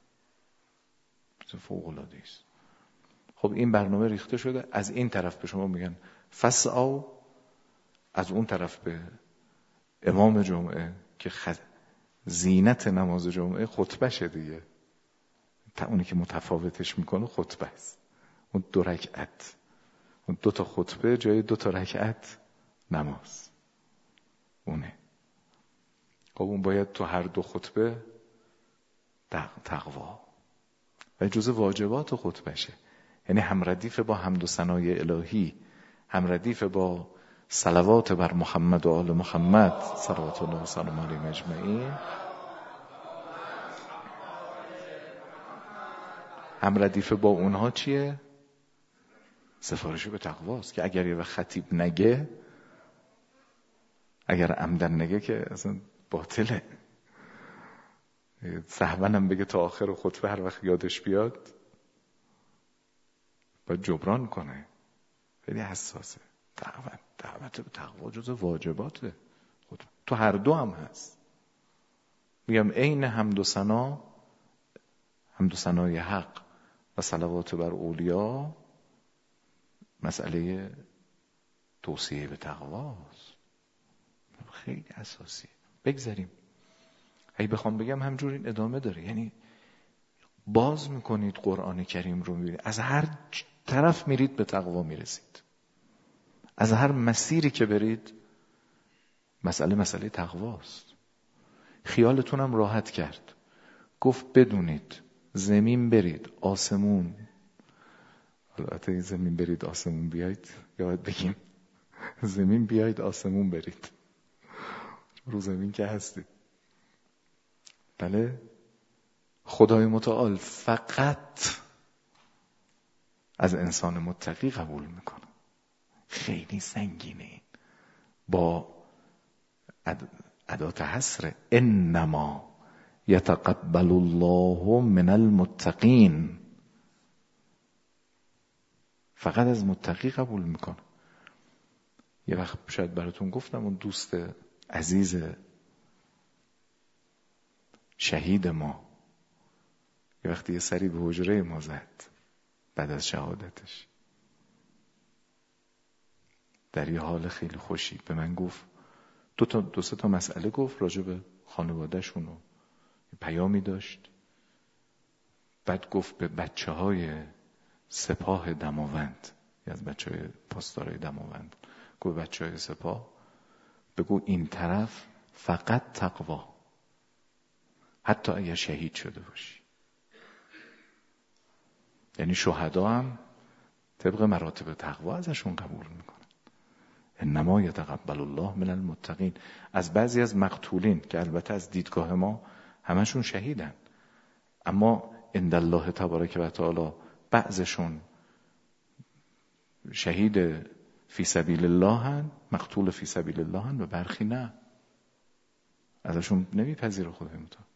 فوق العاده است. خب این برنامه ریخته شده، از این طرف به شما میگن فسعوا، از اون طرف به امام جمعه که خد... زینت نماز جمعه خطبه شه دیگه، تا اونی که متفاوتش میکنه خطبه است. اون دو رکعت، اون دو تا خطبه جای دو تا رکعت نماز اونه. خب اون باید تو هر دو خطبه تقوا و جزء واجبات خطبه شه، یعنی هم ردیف با حمد و ثنای الهی، هم ردیف با صلوات بر محمد و آل محمد صلوات الله و سلام علیهم اجمعین، هم ردیف با اونها چیه؟ سفارش به تقواست که اگر یه خطیب نگه، اگر عمدن نگه که اصلا باطله. سهوا هم بگه تا آخر خطبه هر وقت یادش بیاد باید جبران کنه. خیلی حساسه. دعوت دعوت به تقوا جز واجباته. تو هر دو هم هست. میگم عین حمد و ثنا، حمد و ثنای حق و صلوات بر اولیا مسئله توصیه به تقواست. خیلی اساسی. بگذاریم. اگه بخوام بگم همجور این ادامه داره، یعنی باز میکنید قرآن کریم رو میبینید، از هر طرف میرید به تقوا میرسید. از هر مسیری که برید مسئله مسئله تقواست. خیالتونم راحت کرد، گفت بدونید زمین برید آسمون، البته زمین برید آسمون بیاید یا باید بگیم زمین بیاید آسمون برید، رو زمین که هستید. بله، خدای متعال فقط از انسان متقی قبول میکنه. خیلی سنگینه این، با ادات حصر انما یتقبل الله من المتقین، فقط از متقی قبول میکنه. یه وقت شاید براتون گفتم اون دوست عزیز شهید ما یه وقتی یه سری به حجره ما زد بعد از شهادتش، در یه حال خیلی خوشی به من گفت دو تا دو سه تا مسئله گفت راجع به خانواده‌شون و پیامی داشت. بعد گفت به بچه های سپاه دماوند، از بچه های پاسدارای دماوند، گفت بچه های سپاه بگو این طرف فقط تقوا، حتی اگر شهید شده باشی. یعنی شهدا هم طبق مراتب تقوا ازشون قبول میکنن. انما یتقبل الله من المتقین. از بعضی از مقتولین که البته از دیدگاه ما همشون شهیدن، اما عند الله تبارک و تعالی بعضشون شهید فی سبیل الله هن، مقتول فی سبیل الله هن، و برخی نه، ازشون نمیپذیره خدای متعال.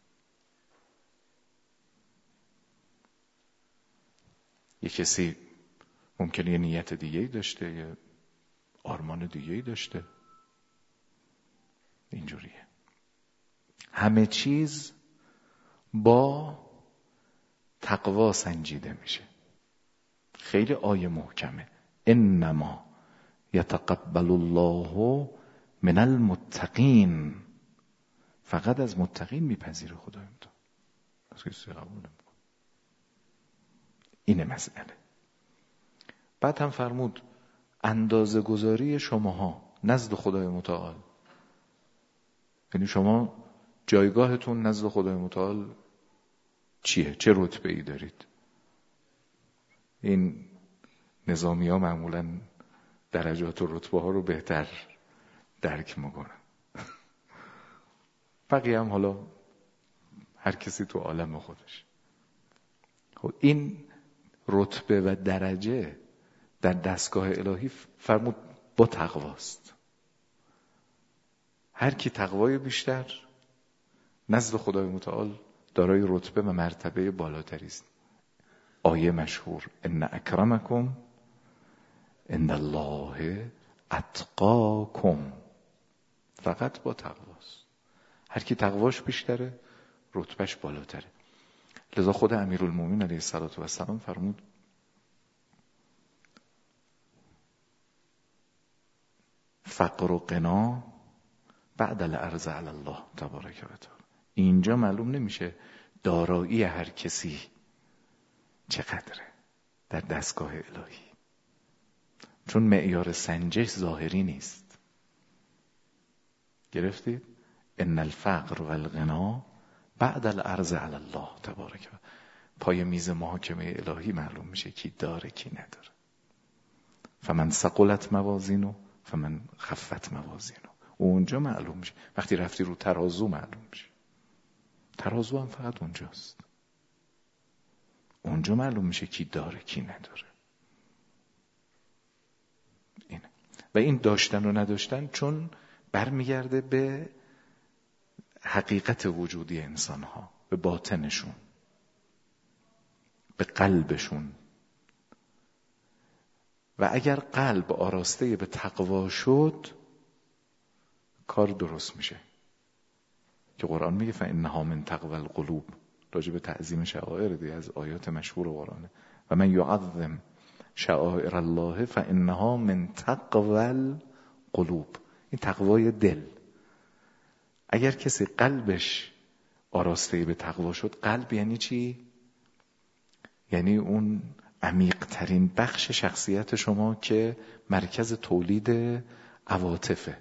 یه کسی ممکنه یه نیت دیگه‌ای داشته، یه آرمان دیگه‌ای داشته، اینجوریه. همه چیز با تقوا سنجیده میشه. خیلی آیه محکمه، انما یتقبل الله من المتقین، فقط از متقین میپذیره خدای متعال، از کسی قبول نمیکنه. اینه مسئله. بعد هم فرمود اندازه گذاری شماها نزد خدای متعال، یعنی شما جایگاهتون نزد خدای متعال چیه؟ چه رتبه ای دارید؟ این نظامی ها معمولا درجات و رتبه ها رو بهتر درک میکنن. بقیه هم حالا هر کسی تو عالم خودش. خب این رتبه و درجه در دستگاه الهی فرمود با تقواست. هر کی تقوای بیشتر نزد خدای متعال دارای رتبه و مرتبه بالاتری است. آیه مشهور ان اکرمکم عند الله اتقاکم، فقط با تقواست. هر کی تقواش بیشتره رتبهش بالاتره. لذا خود امیرالمومنین علیه الصلاة و السلام فرمود فقر و غنا بعد العرض علی الله تبارک و تعالی. اینجا معلوم نمیشه دارایی هر کسی چقدره در دستگاه الهی، چون معیار سنجش ظاهری نیست. گرفتید؟ ان الفقر والغنا بعد العرض علی الله تبارک و پای میز محاکمه الهی معلوم میشه کی داره کی نداره. فمن ثقلت موازینه فمن خفت موازینه، اونجا معلوم میشه. وقتی رفتی رو ترازو معلوم میشه. ترازو هم فقط اونجاست، اونجا معلوم میشه کی داره کی نداره. اینه. و این داشتن و نداشتن چون برمیگرده به حقیقت وجودی انسان ها، به باطنشون، به قلبشون. و اگر قلب آراسته به تقوا شد کار درست میشه، که قرآن میگه فانها من تقوی القلوب، راجع به تعظیم شعائر دی از آیات مشهور قرآنه. و من یعظم شعائر الله فانها من تقوی القلوب، این تقوای دل. اگر کسی قلبش آراسته به تقوا شد، قلب یعنی چی؟ یعنی اون عمیق ترین بخش شخصیت شما که مرکز تولید عواطفه،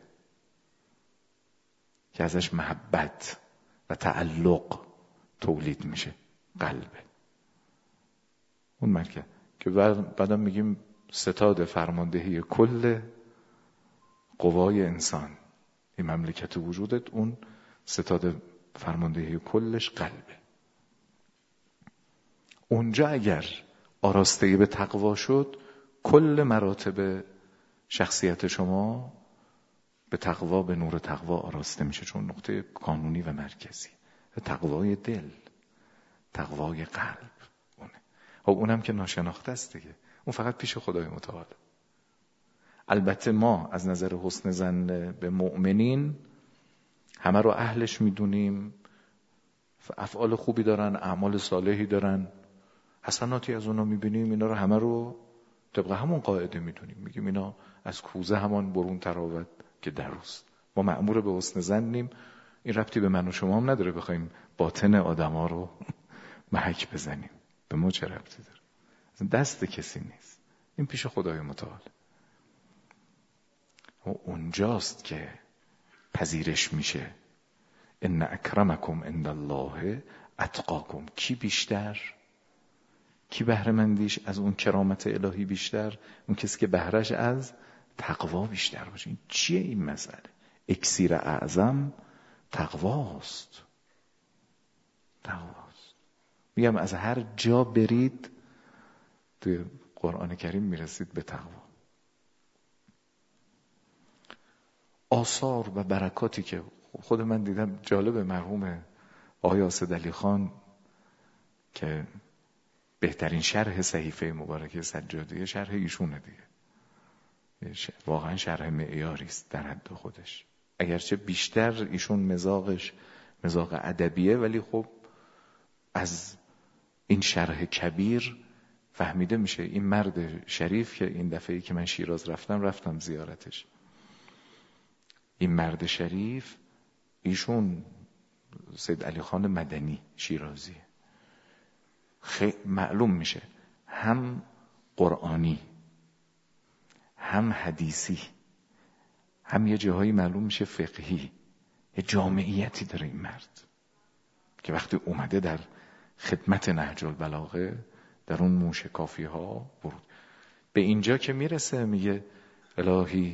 که ازش محبت و تعلق تولید میشه، قلبه. اون مرکز که بعدم میگیم ستاد فرماندهی کل قوای انسان، این مملکت وجودت، اون ستاد فرماندهی کلش قلبه. اونجا اگر آراستگی به تقوا شد، کل مراتب شخصیت شما به تقوا، به نور تقوا آراسته میشه، چون نقطه کانونی و مرکزی تقوای دل، تقوای قلب اونه. خب اونم که ناشناخته است دیگه، اون فقط پیش خدای متعال. البته ما از نظر حسن ظن به مؤمنین همه رو اهلش میدونیم، افعال خوبی دارن، اعمال صالحی دارن، حسناتی از اونا میبینیم، اینا رو همه رو طبق همون قاعده میدونیم، میگیم اینا از کوزه همان برون تراود که دروست. ما مأمور به حسن ظنیم. این ربطی به من و شما هم نداره بخوایم باطن آدما رو محک بزنیم، به ما چه ربطی داره؟ دست کسی نیست، این پیش خدای متعال. و اونجاست که پذیرش میشه. ان اکرمکم عند الله اتقاکم. کی بیشتر، کی بهره مندیش از اون کرامت الهی بیشتر؟ اون کسی که بهرهش از تقوا بیشتر باشه. این چیه این مسئله؟ اکسیر اعظم تقواست. تقواست. میگم از هر جا برید توی قرآن کریم میرسید به تقوا. آثار و برکاتی که خود من دیدم جالب، مرحوم آقای آصد علی خان که بهترین شرح صحیفه مبارکه سجادیه شرح ایشونه دیگه، واقعا شرح معیاری است در حد خودش، اگرچه بیشتر ایشون مزاقش مزاق ادبیه، ولی خب از این شرح کبیر فهمیده میشه این مرد شریف که این دفعه‌ای که من شیراز رفتم رفتم زیارتش، این مرد شریف ایشون سید علی خان مدنی شیرازی، خیلی معلوم میشه هم قرآنی هم حدیثی، هم یه جاهایی معلوم میشه فقهی، یه جامعیتی داره این مرد که وقتی اومده در خدمت نهج البلاغه در اون موشکافی ها ورود به اینجا که میرسه، میگه الهی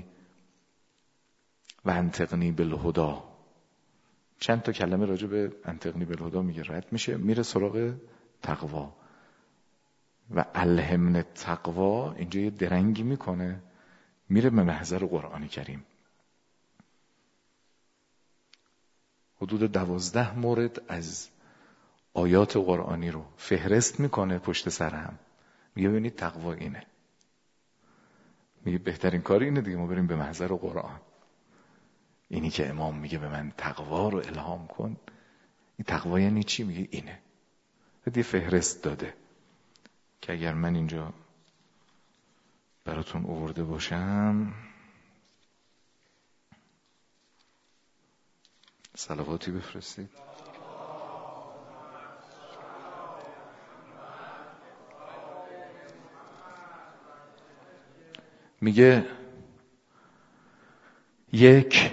و انطقنی بالهدی، چند تا کلمه راجع به انطقنی بالهدی میگه، رد میشه میره سراغ تقوا و الهمن تقوا. اینجا یه درنگی میکنه میره به محضر قرآن کریم، حدود دوازده مورد از آیات قرآنی رو فهرست میکنه پشت سر هم، میگه ببینید تقوا اینه، میگه بهترین کار اینه دیگه، ما بریم به محضر قرآن. اینی که امام میگه به من تقوا رو الهام کن، این تقوا یعنی چی؟ میگه اینه، یه فهرست داده که اگر من اینجا براتون آورده باشم، صلواتی بفرستید. میگه یک،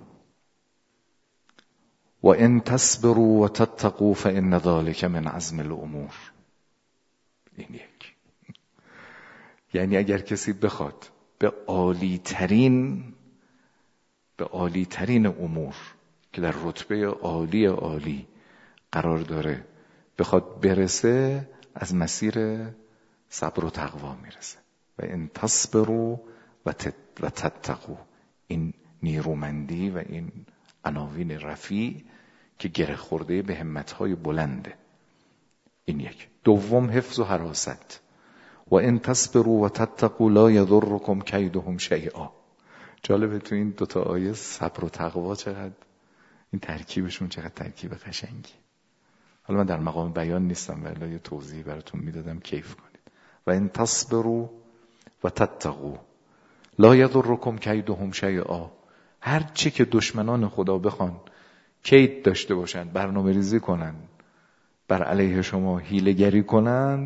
و ان تصبروا و تتقوا فان ذلک من عزم الامور. این یک، یعنی اگر کسی بخواد به عالی ترین به عالی ترین امور که در رتبه عالی عالی قرار داره بخواد برسه، از مسیر صبر و تقوا میرسه. و ان تصبروا و تتقوا، این نیرومندی و این عناوین رفیع که گره خورده به همتهای بلنده. این یک. دوم حفظ و حراست. و ان تصبروا و تتقوا لا یضرکم کیدهم شیئا. جالبه تو این دوتا آیه صبر و تقوا چقدر این ترکیبشون چقدر ترکیب قشنگی. حالا من در مقام بیان نیستم ولی یه توضیح براتون میدادم کیف کنید. و ان تصبروا و تتقوا لا یضرکم کیدهم شیئا. هر چی که دشمنان خدا بخوان کید داشته باشن، برنامه ریزی کنن، بر علیه شما حیله گری کنن،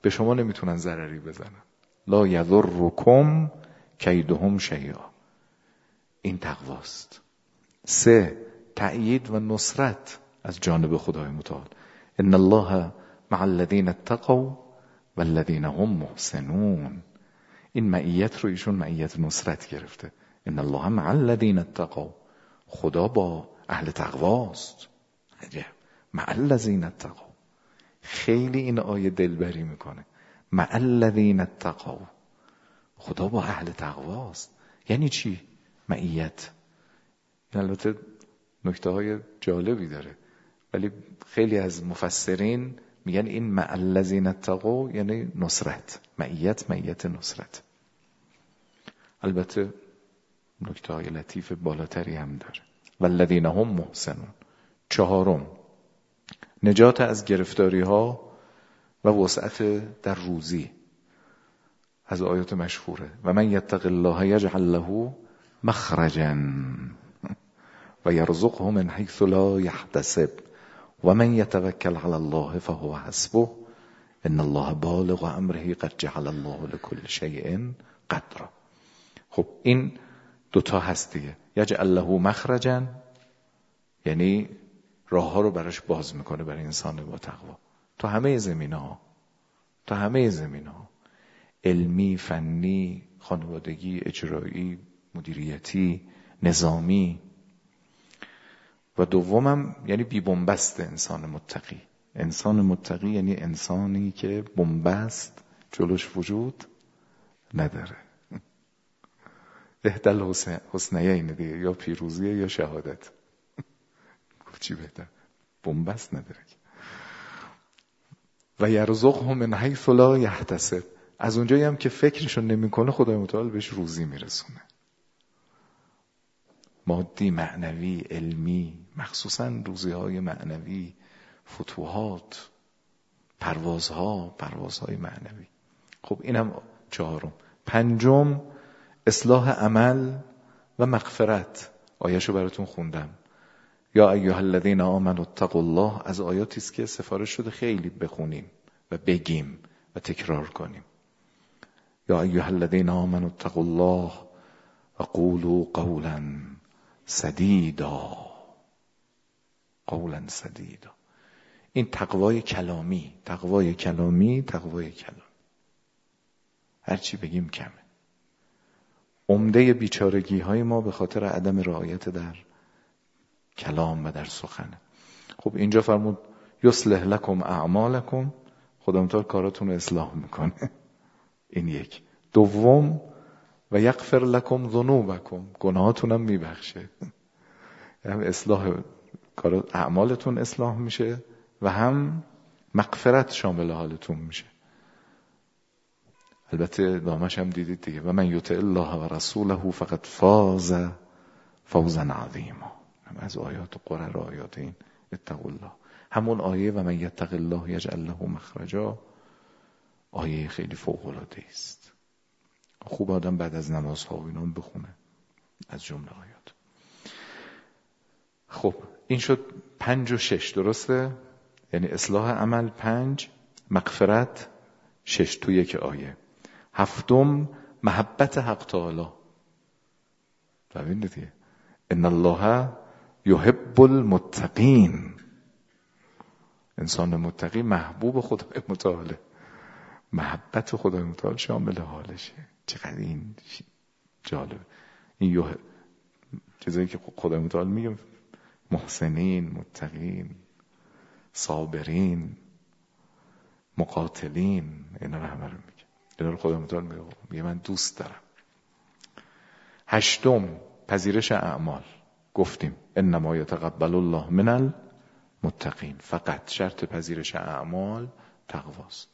به شما نمیتونن ضرری بزنن. لا یضرکم کیدهم شیئا. این تقواست. سه، تأیید و نصرت از جانب خدای متعال. ان الله مع الذین اتقوا والذین هم محسنون. این معیت رو ایشون معیت نصرت گرفته. ان الله مع الذین اتقوا. خدا با اهل تقواست. عجب. مع الذین اتقوا. خیلی این آیه دلبری میکنه. مع الذین اتقوا. خدا با اهل تقواست. یعنی چی؟ معیت. این البته نکته های جالبی داره، ولی خیلی از مفسرین میگن این مع الذین اتقوا یعنی نصرت. معیت معیت نصرت. البته نکته های لطیف بالاتری هم داره. والذین هم محسنون. چهارم، نجات از گرفتاری ها و وسعت در روزی. از آیات مشهوره. و من یتق الله یجعل له مخرجا و یرزقه من حیث لا یحتسب و من یتوکل علی الله فهو حسبه ان الله بالغ امره قد جعل الله لكل شیء قدرا. خب این دوتا هست دیگه. یجعل له مخرجا یعنی راه ها رو براش باز میکنه برای انسان با تقوا تو همه زمینه ها، تو همه زمینه ها، علمی، فنی، خانوادگی، اجرایی، مدیریتی، نظامی. و دومم یعنی بی بنبست انسان متقی. انسان متقی یعنی انسانی که بنبست جلوش وجود نداره. احدى الحسنیین دیگه، یا پیروزیه یا شهادت. گفت چی بهتر؟ بنبست نداره. و یرزقه من حیث لا یحتسب. از اونجایی هم که فکرشو نمیکنه خدای متعال بهش روزی میرسونه. مادی، معنوی، علمی، مخصوصا روزیهای معنوی، فتوحات، پروازها، پروازهای معنوی. خب اینم چهارم. پنجم، اصلاح عمل و مغفرت. آیه‌شو براتون خوندم. یا ایها الذین آمنوا اتقوا الله. از آیاتی است که سفارش شده خیلی بخونیم و بگیم و تکرار کنیم. یا ایها الذین آمنوا اتقوا الله و قولوا قولا سدیدا. قولا سدیدا. این تقوای کلامی، تقوای کلامی، تقوای کلامی. هرچی بگیم کمه. عمده بیچارگی های ما به خاطر عدم رعایت در کلام و در سخن. خب اینجا فرمود یصلح لکم اعمالکم. خدا متعال کاراتون رو اصلاح میکنه. این یک. دوم و یغفر لکم ذنوبکم. گناهاتونم میبخشه. هم اصلاح کار اعمالتون اصلاح میشه و هم مغفرت شامل حالتون میشه. البته دامش هم دیدید دیگه. و من یطع الله و رسوله فقد فاز فوزا عظیما. هم از آیات قرآن، آیات این اتقوا الله. همون آیه و من یتق الله یجعل له مخرجا آیه خیلی فوق العاده است. خوب آدم بعد از نمازها و اینا بخونه از جمله آیات. خب این شد پنج و شش، درسته؟ یعنی اصلاح عمل پنج، مغفرت شش تو یک آیه. هفتم محبت حق تعالی. ببینید ان الله یحب المتقین. انسان متقی محبوب خدای متعال. محبت خدای متعال شامل حالشه. چقدر این جالب. این یه چیزایی که خدای متعال میگه، محسنین، متقین، صابرین، مقاتلین، اینا رو همه رو میگه. اینا رو خدای متعال میگه میگه من دوست دارم. هشتم پذیرش اعمال. گفتیم انما یتقبل الله من المتقین. فقط شرط پذیرش اعمال تقواست.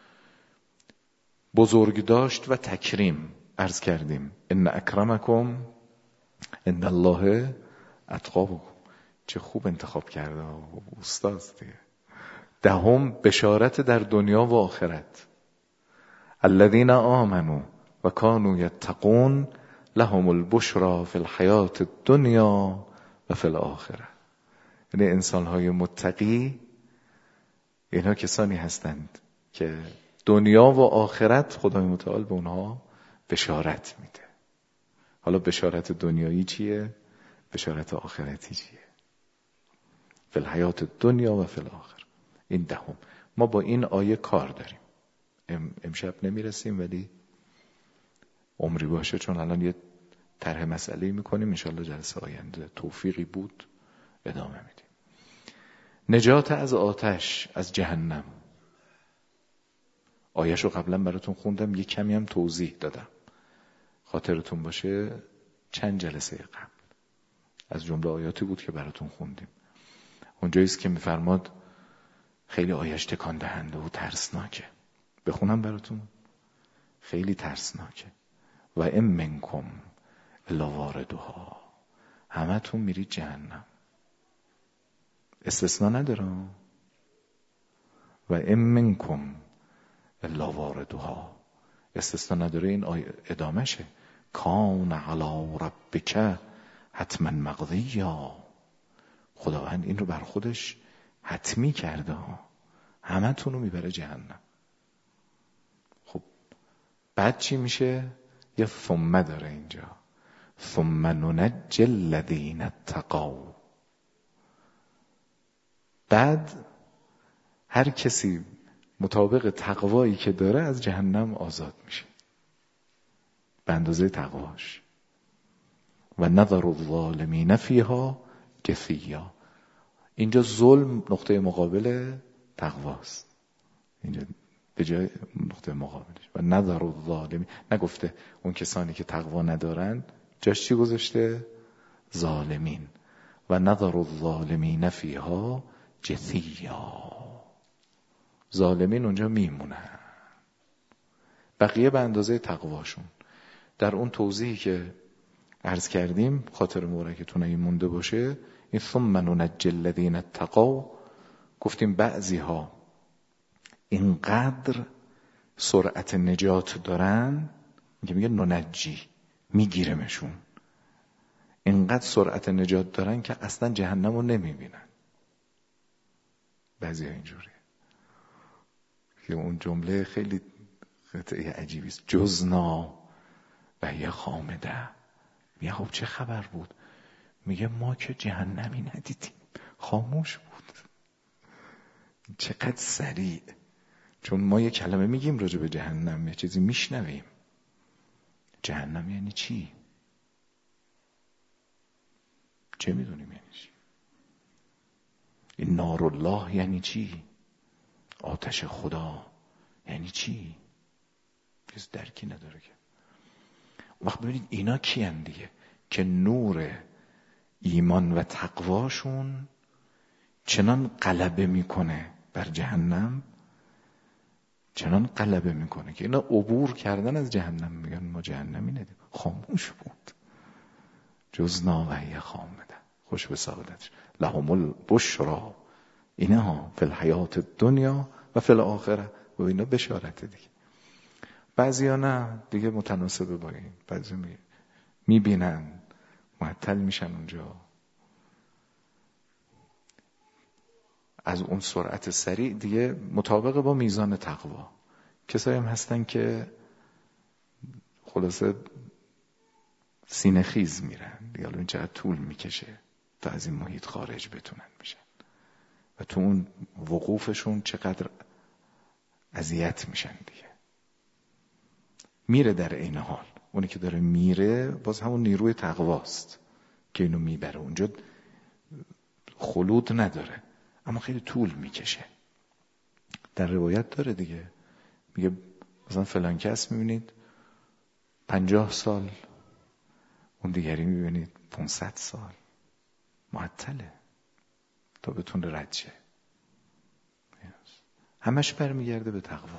بزرگ داشت و تکریم. عرض کردیم ان اکرمکم ان الله اتقاکم. چه خوب انتخاب کرده استاد دیگه. دهم بشارت در دنیا و آخرت. الذین آمنوا و کانوا یتقون لهم البشرا فی الحیات الدنیا و فی الاخره. یعنی انسان‌های متقی اینها کسانی هستند که دنیا و آخرت خدای متعال به اونها بشارت میده. حالا بشارت دنیایی چیه؟ بشارت آخرتی چیه؟ فی الحیات دنیا و فی الاخره. این دهم. ما با این آیه کار داریم. ام امشب نمیرسیم ولی عمری باشه، چون الان یه طرح مسئله میکنیم، انشالله جلسه آینده توفیقی بود ادامه میدیم. نجات از آتش، از جهنم. آیه‌شو قبلا براتون خوندم، یه کمی هم توضیح دادم، خاطرتون باشه چند جلسه قبل. از جمله آیاتی بود که براتون خوندیم. اونجاییست که میفرماد خیلی آیش تکان دهنده و ترسناکه. بخونم براتون؟ خیلی ترسناکه. و ام منکم الا واردها، همتون میرید جهنم، استثناء نداره. و ام منکم الا واردها، استثناء نداره. این آیه ادامشه. کان علی ربک حتما مقضیا، خداوند این رو بر خودش حتمی کرده ها، همتون رو میبره جهنم. خب بعد چی میشه؟ یه ثم داره اینجا، ثم ننجی الذین اتقوا. بعد هر کسی مطابق تقوایی که داره از جهنم آزاد میشه به اندازه تقواش. و نظر الظالمین فیها جثیا. اینجا ظلم نقطه مقابل تقواست، اینجا به جای نقطه مقابلش. و نظر الظالمین، نگفته اون کسانی که تقوا ندارن، جاش چی گذاشته؟ ظالمین. و نظر الظالمین فیها جثیا، ظالمین اونجا میمونن، بقیه به اندازه تقواشون. در اون توضیحی که عرض کردیم، خاطر مبارکتون اگه مونده باشه، این ثم ننجی الذین اتقوا، گفتیم بعضی ها اینقدر سرعت نجات دارن که میگه ننجی، میگیرمشون، اینقدر سرعت نجات دارن که اصلا جهنم رو نمیبینن. بعضی ها اینجوریه که اون جمله خیلی قطعه عجیبیست، جزنا و هی خامده. میگه خب چه خبر بود؟ میگه ما که جهنمی ندیدیم، خاموش بود. چقدر سریع، چون ما یه کلمه میگیم راجع به جهنم، یه چیزی میشنویم. جهنم یعنی چی؟ چه میدونیم یعنی چی؟ این نار الله یعنی چی؟ آتش خدا یعنی چی؟ کسی درکی نداره که. وقت ببینید اینا کیان دیگه که نور ایمان و تقواشون چنان غلبه میکنه بر جهنم، چنان غلبه میکنه که اینا عبور کردن از جهنم. میگن ما جهنمی ندیم، خاموش بود. جزنا و هی خامده، خوش به سعادتش. لهم البشرا، اینها فی الحیات دنیا و فی الاخره. و اینا بشارته دیگه. بعضی ها نه دیگه، متناسبه با این. بعضی می میبینن معطل میشن اونجا از اون سرعت سریع دیگه، مطابق با میزان تقوا. کسایی هم هستن که خلاصه سینه خیز میرن دیگه، الان چقدر طول میکشه تا از این محیط خارج بتونن بشن و تو اون وقوفشون چقدر اذیت میشن دیگه. میره در این حال، اونی که داره میره باز همون نیروی تقواست که اینو میبره اونجا، خلود نداره اما خیلی طول میکشه. در روایت داره دیگه، میگه مثلا فلان کس میبینید پنجاه سال، اون دیگری میبینید پونصد سال معطله تا بتونه رد شه. همش برمیگرده به تقوا.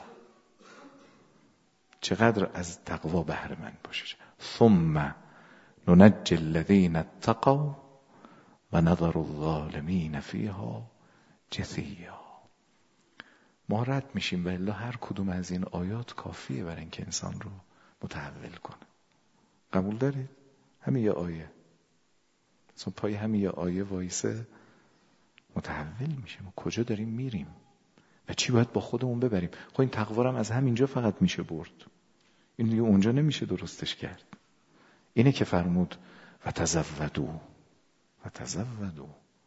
چقدر از تقوا بهره مند باشه. ثم ننجی الذین اتقوا و نذر الظالمین فیها جثیا. ما رد میشیم، ولی هر کدوم از این آیات کافیه برای اینکه انسان رو متحول کنه. قبول دارید؟ همین یه آیه، مثلا پای همین یه آیه وایسه متحول میشه. ما کجا داریم میریم؟ و چی باید با خودمون ببریم. خب این تقوا هم از همینجا فقط میشه برد، این دیگه اونجا نمیشه درستش کرد. اینه که فرمود و تزودو و تزودو.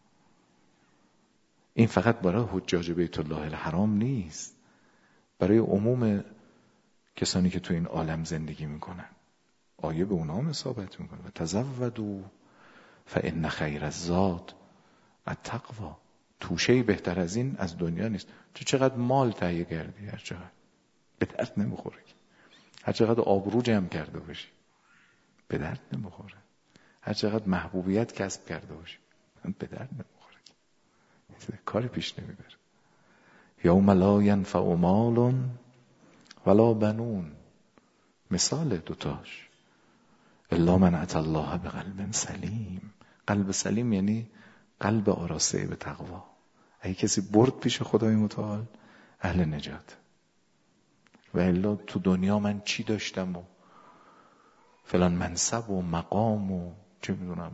این فقط برای حجاج بیت الله الحرام نیست، برای عموم کسانی که تو این عالم زندگی میکنن. آیه به اونها هم اصابت میکنه. و تزودو فان خیر الزاد التقوا. توشه‌ای بهتر از این از دنیا نیست. تو چقدر مال تهیه کردی، هر چقدر به درد نمیخوره. هر چقدر آبرو جمع کرده باشی به درد نمیخوره. هر چقدر محبوبیت کسب کرده باشی به درد نمیخوره. کاری پیش نمیبره. یوم لا ینفع مال ولا بنون، مثال دوتاش، الا من اتى الله بقلب سلیم. قلب سلیم یعنی قلب آراسته به تقوا. اگه کسی برد پیش خدای متعال اهل نجات. و الا تو دنیا من چی داشتم و فلان منصب و مقام و چه میدونم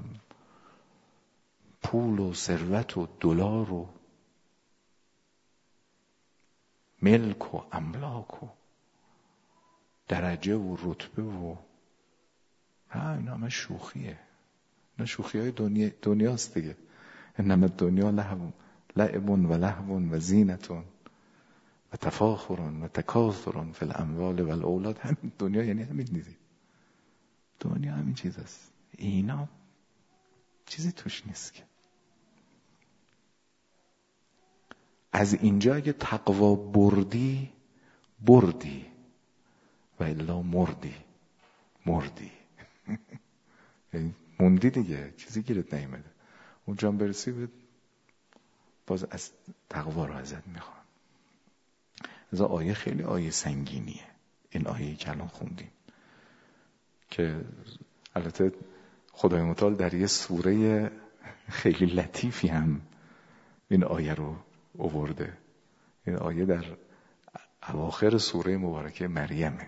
پول و ثروت و دلار و ملک و املاک و درجه و رتبه و ها، اینا همه شوخیه. اینا شوخی های دنیا دنیاست دیگه. انما دنیا لهو لعب و لهو و زینت و تفاخر و تکاثر فی الاموال و الاولاد. همین دنیا یعنی همین دیگه. دنیا همین چیز است. اینا چیزی توش نیست که. از اینجا اگه تقوا بردی بردی و الا مردی مردی. یعنی موندی دیگه، چیزی گیرت نیامده. اونجا برسی به باز از تقوا رو ازت میخوان. از آیه خیلی آیه سنگینیه. این آیه‌ای که الان خوندیم که البته خدای متعال در یه سوره خیلی لطیفی هم این آیه رو آورده. این آیه در اواخر سوره مبارکه مریمه.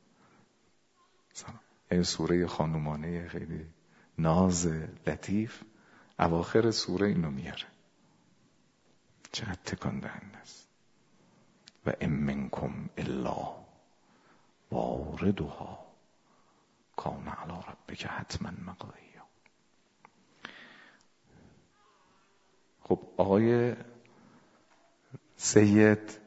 این سوره خانومانه خیلی ناز لطیف، اواخر سوره اینو میاره. چقدر تکان دهنده است. و ام منکم الا واردها کان علی ربک حتما مقضیا. خب آقای سید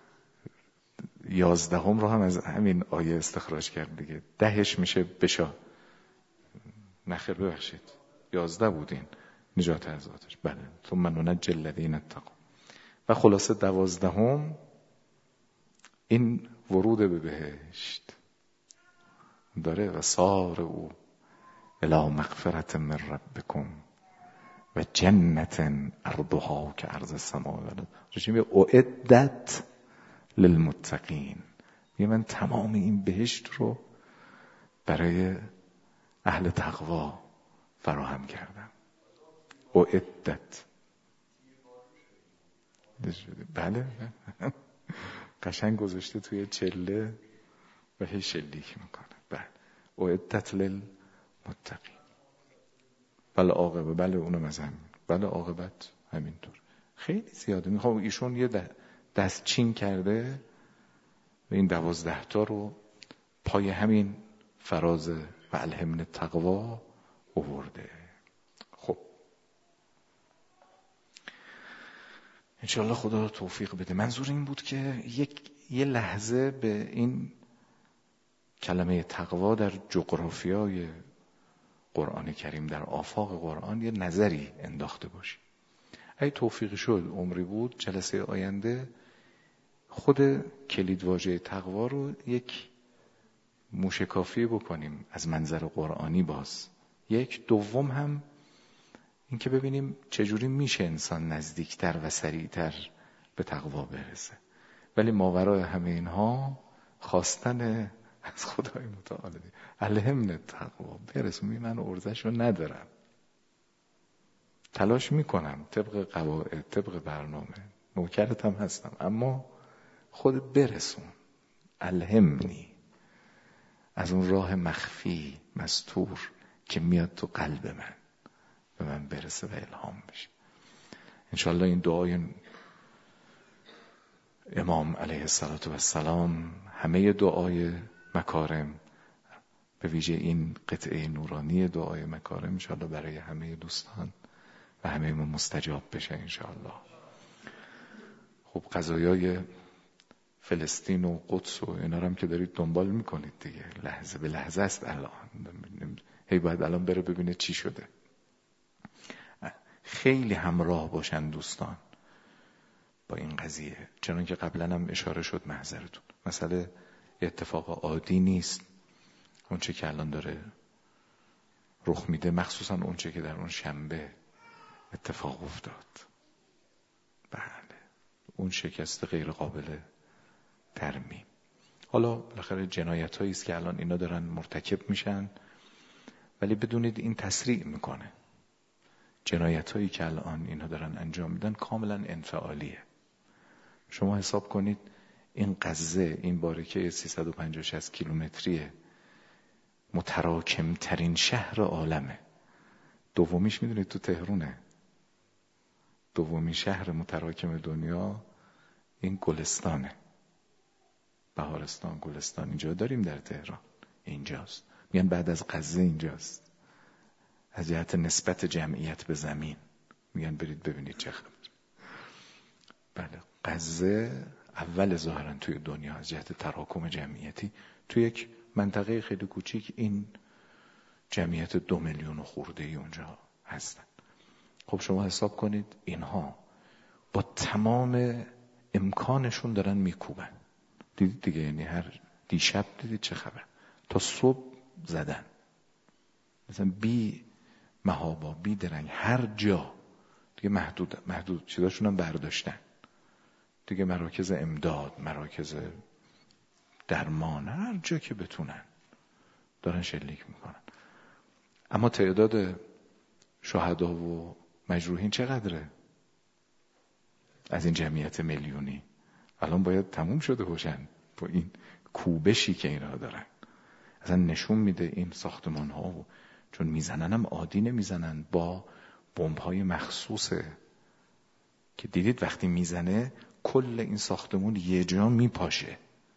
یازدهم رو هم از همین آیه استخراج کرد دیگه. دهش میشه بشا. نخیر ببخشید یازده بودین نجات از آتش. بله ثم ننجی الذین اتقوا. و خلاصه دوازدهم این ورود به بهشت داره. و سار او الی مغفرت من ربکم و جنت ارضها کعرض السماء والارض. چون اعدت للمتقین. میگه من تمام این بهشت رو برای اهل تقوا فراهم کردم. اعدت. بله قشنگ گذاشته توی چله و هی شلیک میکنه. بله اعدت للمتقین. بله عاقبت. بله اونم از همین. بله عاقبت همینطور. خیلی زیاده. میخوام ایشون یه دست چین کرده و این دوازده تا رو پای همین فراز و الهمن تقوا آورده. خب انشاءالله خدا توفیق بده. منظور این بود که یک یه لحظه به این کلمه تقوا در جغرافیای قرآن کریم، در آفاق قرآن یه نظری انداخته باشی. اگه توفیق شد عمری بود جلسه آینده خود کلید واژه تقوا رو یک موشکافی بکنیم از منظر قرآنی. باز یک دوم هم این که ببینیم چجوری میشه انسان نزدیکتر و سریعتر به تقوا برسه. ولی ماورای همه اینها خواستن از خدای متعال الهمن تقوا برسون. من ارزش رو ندارم، تلاش میکنم طبق قواعد طبق برنامه، نوکرت هم هستم، اما خود برسون. الهمنی، از اون راه مخفی مستور که میاد تو قلب من به من برسه و الهام بشه. انشاءالله این دعای امام علیه السلام همه دعای مکارم، به ویژه این قطعه نورانی دعای مکارم انشاءالله برای همه دوستان و همه ما مستجاب بشه انشاءالله. خب قضایای فلسطین و قدس و اینا رو هم که دارید دنبال میکنید دیگه، لحظه به لحظه است الان، هی باید الان بره ببینه چی شده. خیلی همراه باشن دوستان با این قضیه، چنان که قبلا هم اشاره شد محضرتون. مسئله اتفاق عادی نیست اونچه که الان داره رخ میده، مخصوصا اونچه که در اون شنبه اتفاق افتاد. بله، اون شکست غیر قابل ترمیم. حالا بالاخره جنایت هایی است که الان اینا دارن مرتکب میشن، ولی بدونید این تسریع میکنه. جنایت هایی که الان اینا دارن انجام میدن کاملا انفعالیه. شما حساب کنید این غزه، این بارکه سیصد و پنجاه شصت کیلومتریه، متراکم ترین شهر عالمه. دومیش میدونید تو تهرونه. دومی شهر متراکم دنیا این گلستانه. بهارستان، گلستان اینجا داریم در تهران، اینجاست. میگن بعد از غزه اینجاست. از جهت نسبت جمعیت به زمین میگن برید ببینید چه خبر. بله، غزه اول ظاهرا توی دنیا از جهت تراکم جمعیتی، توی یک منطقه خیلی کوچیک این جمعیت دو میلیون و خورده ای اونجا هستن. خب شما حساب کنید اینها با تمام امکانشون دارن میکوبن. دیدید دیگه، یعنی هر دیشب دیدید چه خبر، تا صبح زدن، مثلا بی محابا بی درنگ هر جا دیگه. محدود محدود چیزاشون هم برداشتن دیگه، مراکز امداد، مراکز درمان، هر جا که بتونن دارن شلیک میکنن. اما تعداد شهدا و مجروحین چقدره از این جمعیت میلیونی؟ الان باید تموم شده باشن با این کوبشی که اینها دارن. اصلا نشون میده این ساختمان ها و چون میزنن هم عادی نمیزنن، با بمب های مخصوصه که دیدید وقتی میزنه کل این ساختمون یه جا میپاشه.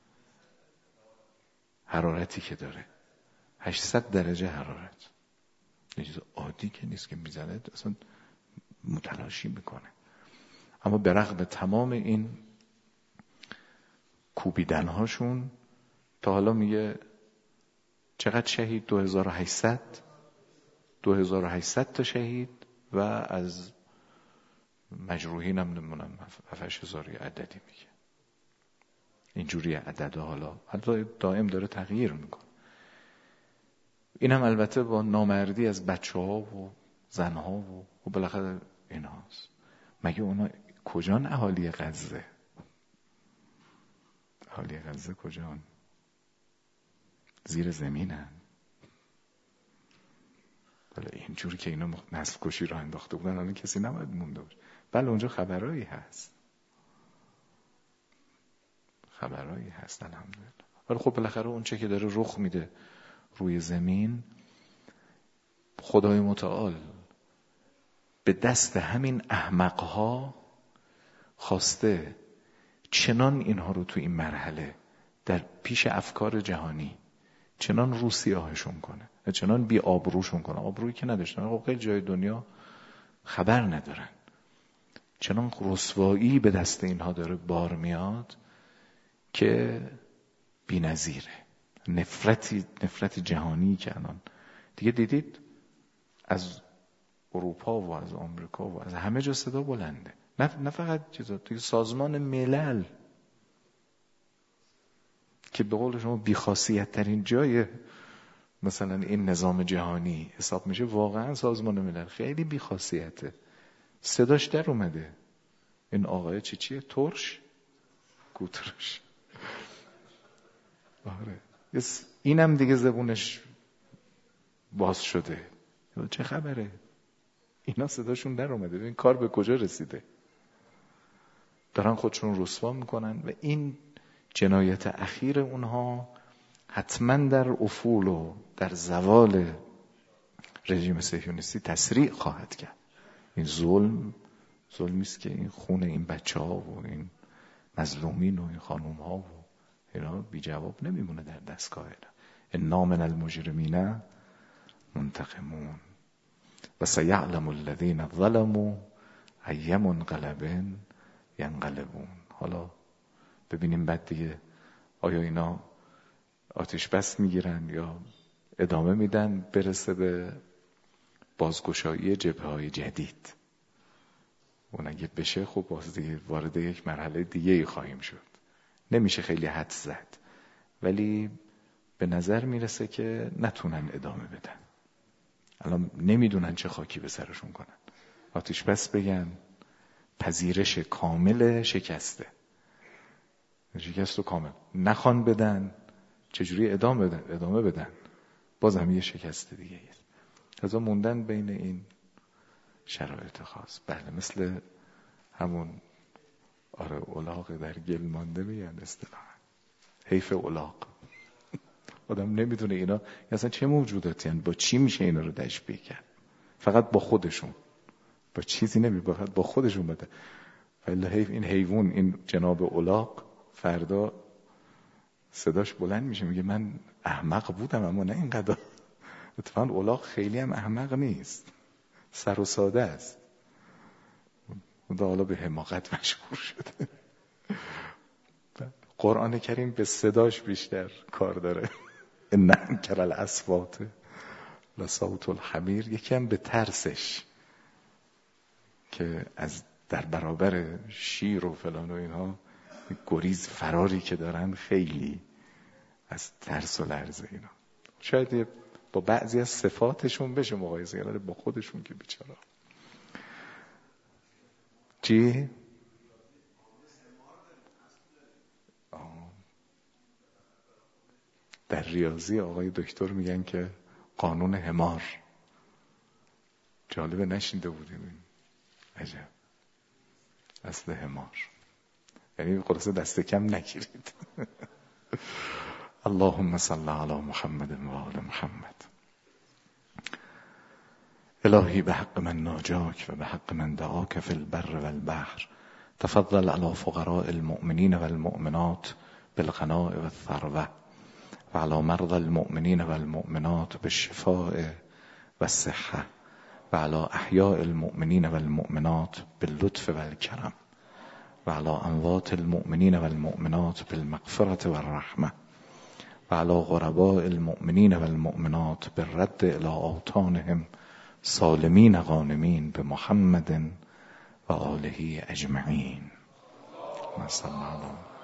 حرارتی که داره هشتصد درجه حرارت، یه چیز عادی که نیست که میزنه، اصلا متلاشی میکنه. اما به رغم تمام این کوبیدن هاشون تا حالا میگه چقدر شهید؟ دو هزار و هشتصد دو هزار و هشتصد تا شهید و از مجروحین هم نمونم هفت هزار عددی میگه. اینجوری عدد حالا حالا دائم داره تغییر میکنه. این هم البته با نامردی از بچه ها و زن ها و, و بالاخره این هاست. مگه اونا کجان؟ اهالی غزه اهالی غزه کجان؟ زیر زمینن. بله، اینجوری که اینا نسل کشی را انداخته بودن الان کسی نباید مونده باشه. بله اونجا خبرایی هست، خبرایی هست الحمدلله. ولی خب بالاخره اون چه که داره رخ میده روی زمین، خدای متعال به دست همین احمقها خواسته چنان اینها رو تو این مرحله در پیش افکار جهانی چنان رو سیاهشون کنه، چنان بی آبروشون کنه. آبرویی که نداشتن، خب خیلی جای دنیا خبر ندارن. چنان رسوایی به دست اینها داره بار میاد که بی نظیره. نفرتی نفرت جهانی که الان دیگه دیدید از اروپا و از آمریکا و از همه جا صدا بلنده. نه نه فقط چیزا، دیگه سازمان ملل که به قول شما بیخاصیت ترین جای مثلا این نظام جهانی حساب میشه، واقعا سازمان ملل خیلی بیخاصیته. صداش در اومده این آقای چی چیه؟ ترش؟ گوترش. آره، اینم دیگه زبونش باز شده. چه خبره؟ اینا صداشون در اومده. ببین کار به کجا رسیده. دارن خودشون رسوا میکنن و این جنایت اخیر اونها حتما در افول و در زوال رژیم صهیونیستی تسریع خواهد کرد. این ظلم ظلمی است که این خون این بچه ها و این مظلومین و این خانوم ها و اینا بی جواب نمیمونه در دستگاه اینا. انا من المجرمین منتقمون و سیعلم الذین ظلموا ای منقلب ینقلبون. حالا ببینیم بعد دیگه آیا اینا آتش بس میگیرن یا ادامه میدن برسه به بازگشایی جبهه‌های جدید. اون اگه بشه خب باز دیگه وارد یک مرحله دیگه ای خواهیم شد. نمیشه خیلی حدس زد، ولی به نظر میرسه که نتونن ادامه بدن. الان نمیدونن چه خاکی به سرشون کنن. آتش بس بگن، پذیرش کامل شکسته، شکست و کامل نخوان بدن، چجوری ادامه بدن؟ ادامه بدن باز هم یه شکست دیگه است. لذا موندن بین این شرایط خاص. بله، مثل همون آره الاغ در گل مانده میگن اصطلاحاً، حیف الاغ. آدم نمیدونه اینا اصلا چه موجوداتی هستند، با چی میشه اینا رو تشبیه کرد. فقط با خودشون، با چیزی نمیشه، فقط با خودشون بده. ولی حیف این حیوان، این جناب الاغ فردا صداش بلند میشه میگه من احمق بودم اما نه اینقدر. اتفاقا الاغ خیلی هم احمق نیست، سر و ساده است. اون حالا به حماقت مشهور شده. قرآن کریم به صداش بیشتر کار داره. ان انکر الاصوات لصوت الحمیر. یکی هم به ترسش که از در برابر شیر و فلان و اینها گریز فراری که دارن، خیلی از ترس و لرزه اینا. شاید با بعضی از صفاتشون بشه مقایسه کرد، با خودشون که بیچاره. چی؟ در ریاضی آقای دکتر میگن که قانون حمار. جالبه نشینده بودیم. عجب، اصل حمار یعنی خلاصه دست کم نگیرید. اللهم صل علی محمد و آل محمد. الهی به حق من ناجاک و به حق من دعاک فی البر و البحر تفضل علی فقراء المؤمنین و المؤمنات بالغناء و الثروة و علی مرضى المؤمنین و المؤمنات بالشفاء و الصحة و علی احیاء المؤمنین و المؤمنات باللطف و الکرم و علی اموات المؤمنین و المؤمنات بالمغفرة و الرحمة و علی غرباء المؤمنین و المؤمنات بالرد الی اوطانهم سالمین غانمین به محمد و آله اجمعین. مثلا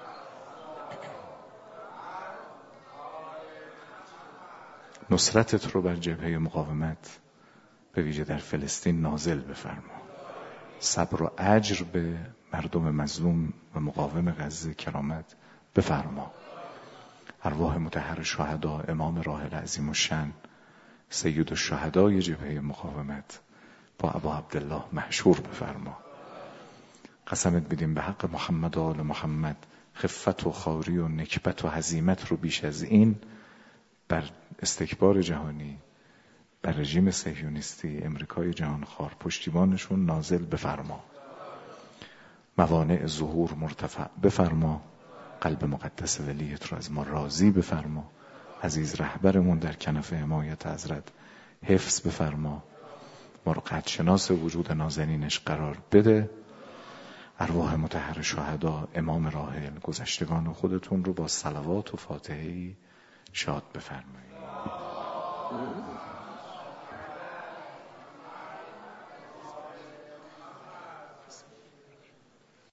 نصرتت رو بر جبهه مقاومت به ویژه در فلسطین نازل بفرما. صبر و اجر به مردم مظلوم و مقاوم غزه کرامت بفرما. ارواح مطهر شهدا، امام راحل عظیم الشأن سید الشهدای جبهه مقاومت با ابا عبدالله محشور بفرما. قسمت بدیم به حق محمد و آل محمد خفت و خواری و نکبت و هزیمت رو بیش از این بر استکبار جهانی، بر رژیم صهیونیستی امریکای جهانخوار پشتیبانشون نازل بفرما. موانع ظهور مرتفع بفرما. قلب مقدس ولیت رو از ما راضی بفرما. عزیز رهبرمون در کنف حمایت حضرت حفظ بفرما. ما رو قدرشناس وجود نازنینش قرار بده. ارواح مطهر شهدا، امام راحل، گذشتگان خودتون رو با صلوات و فاتحه‌ای شاد بفرمایید.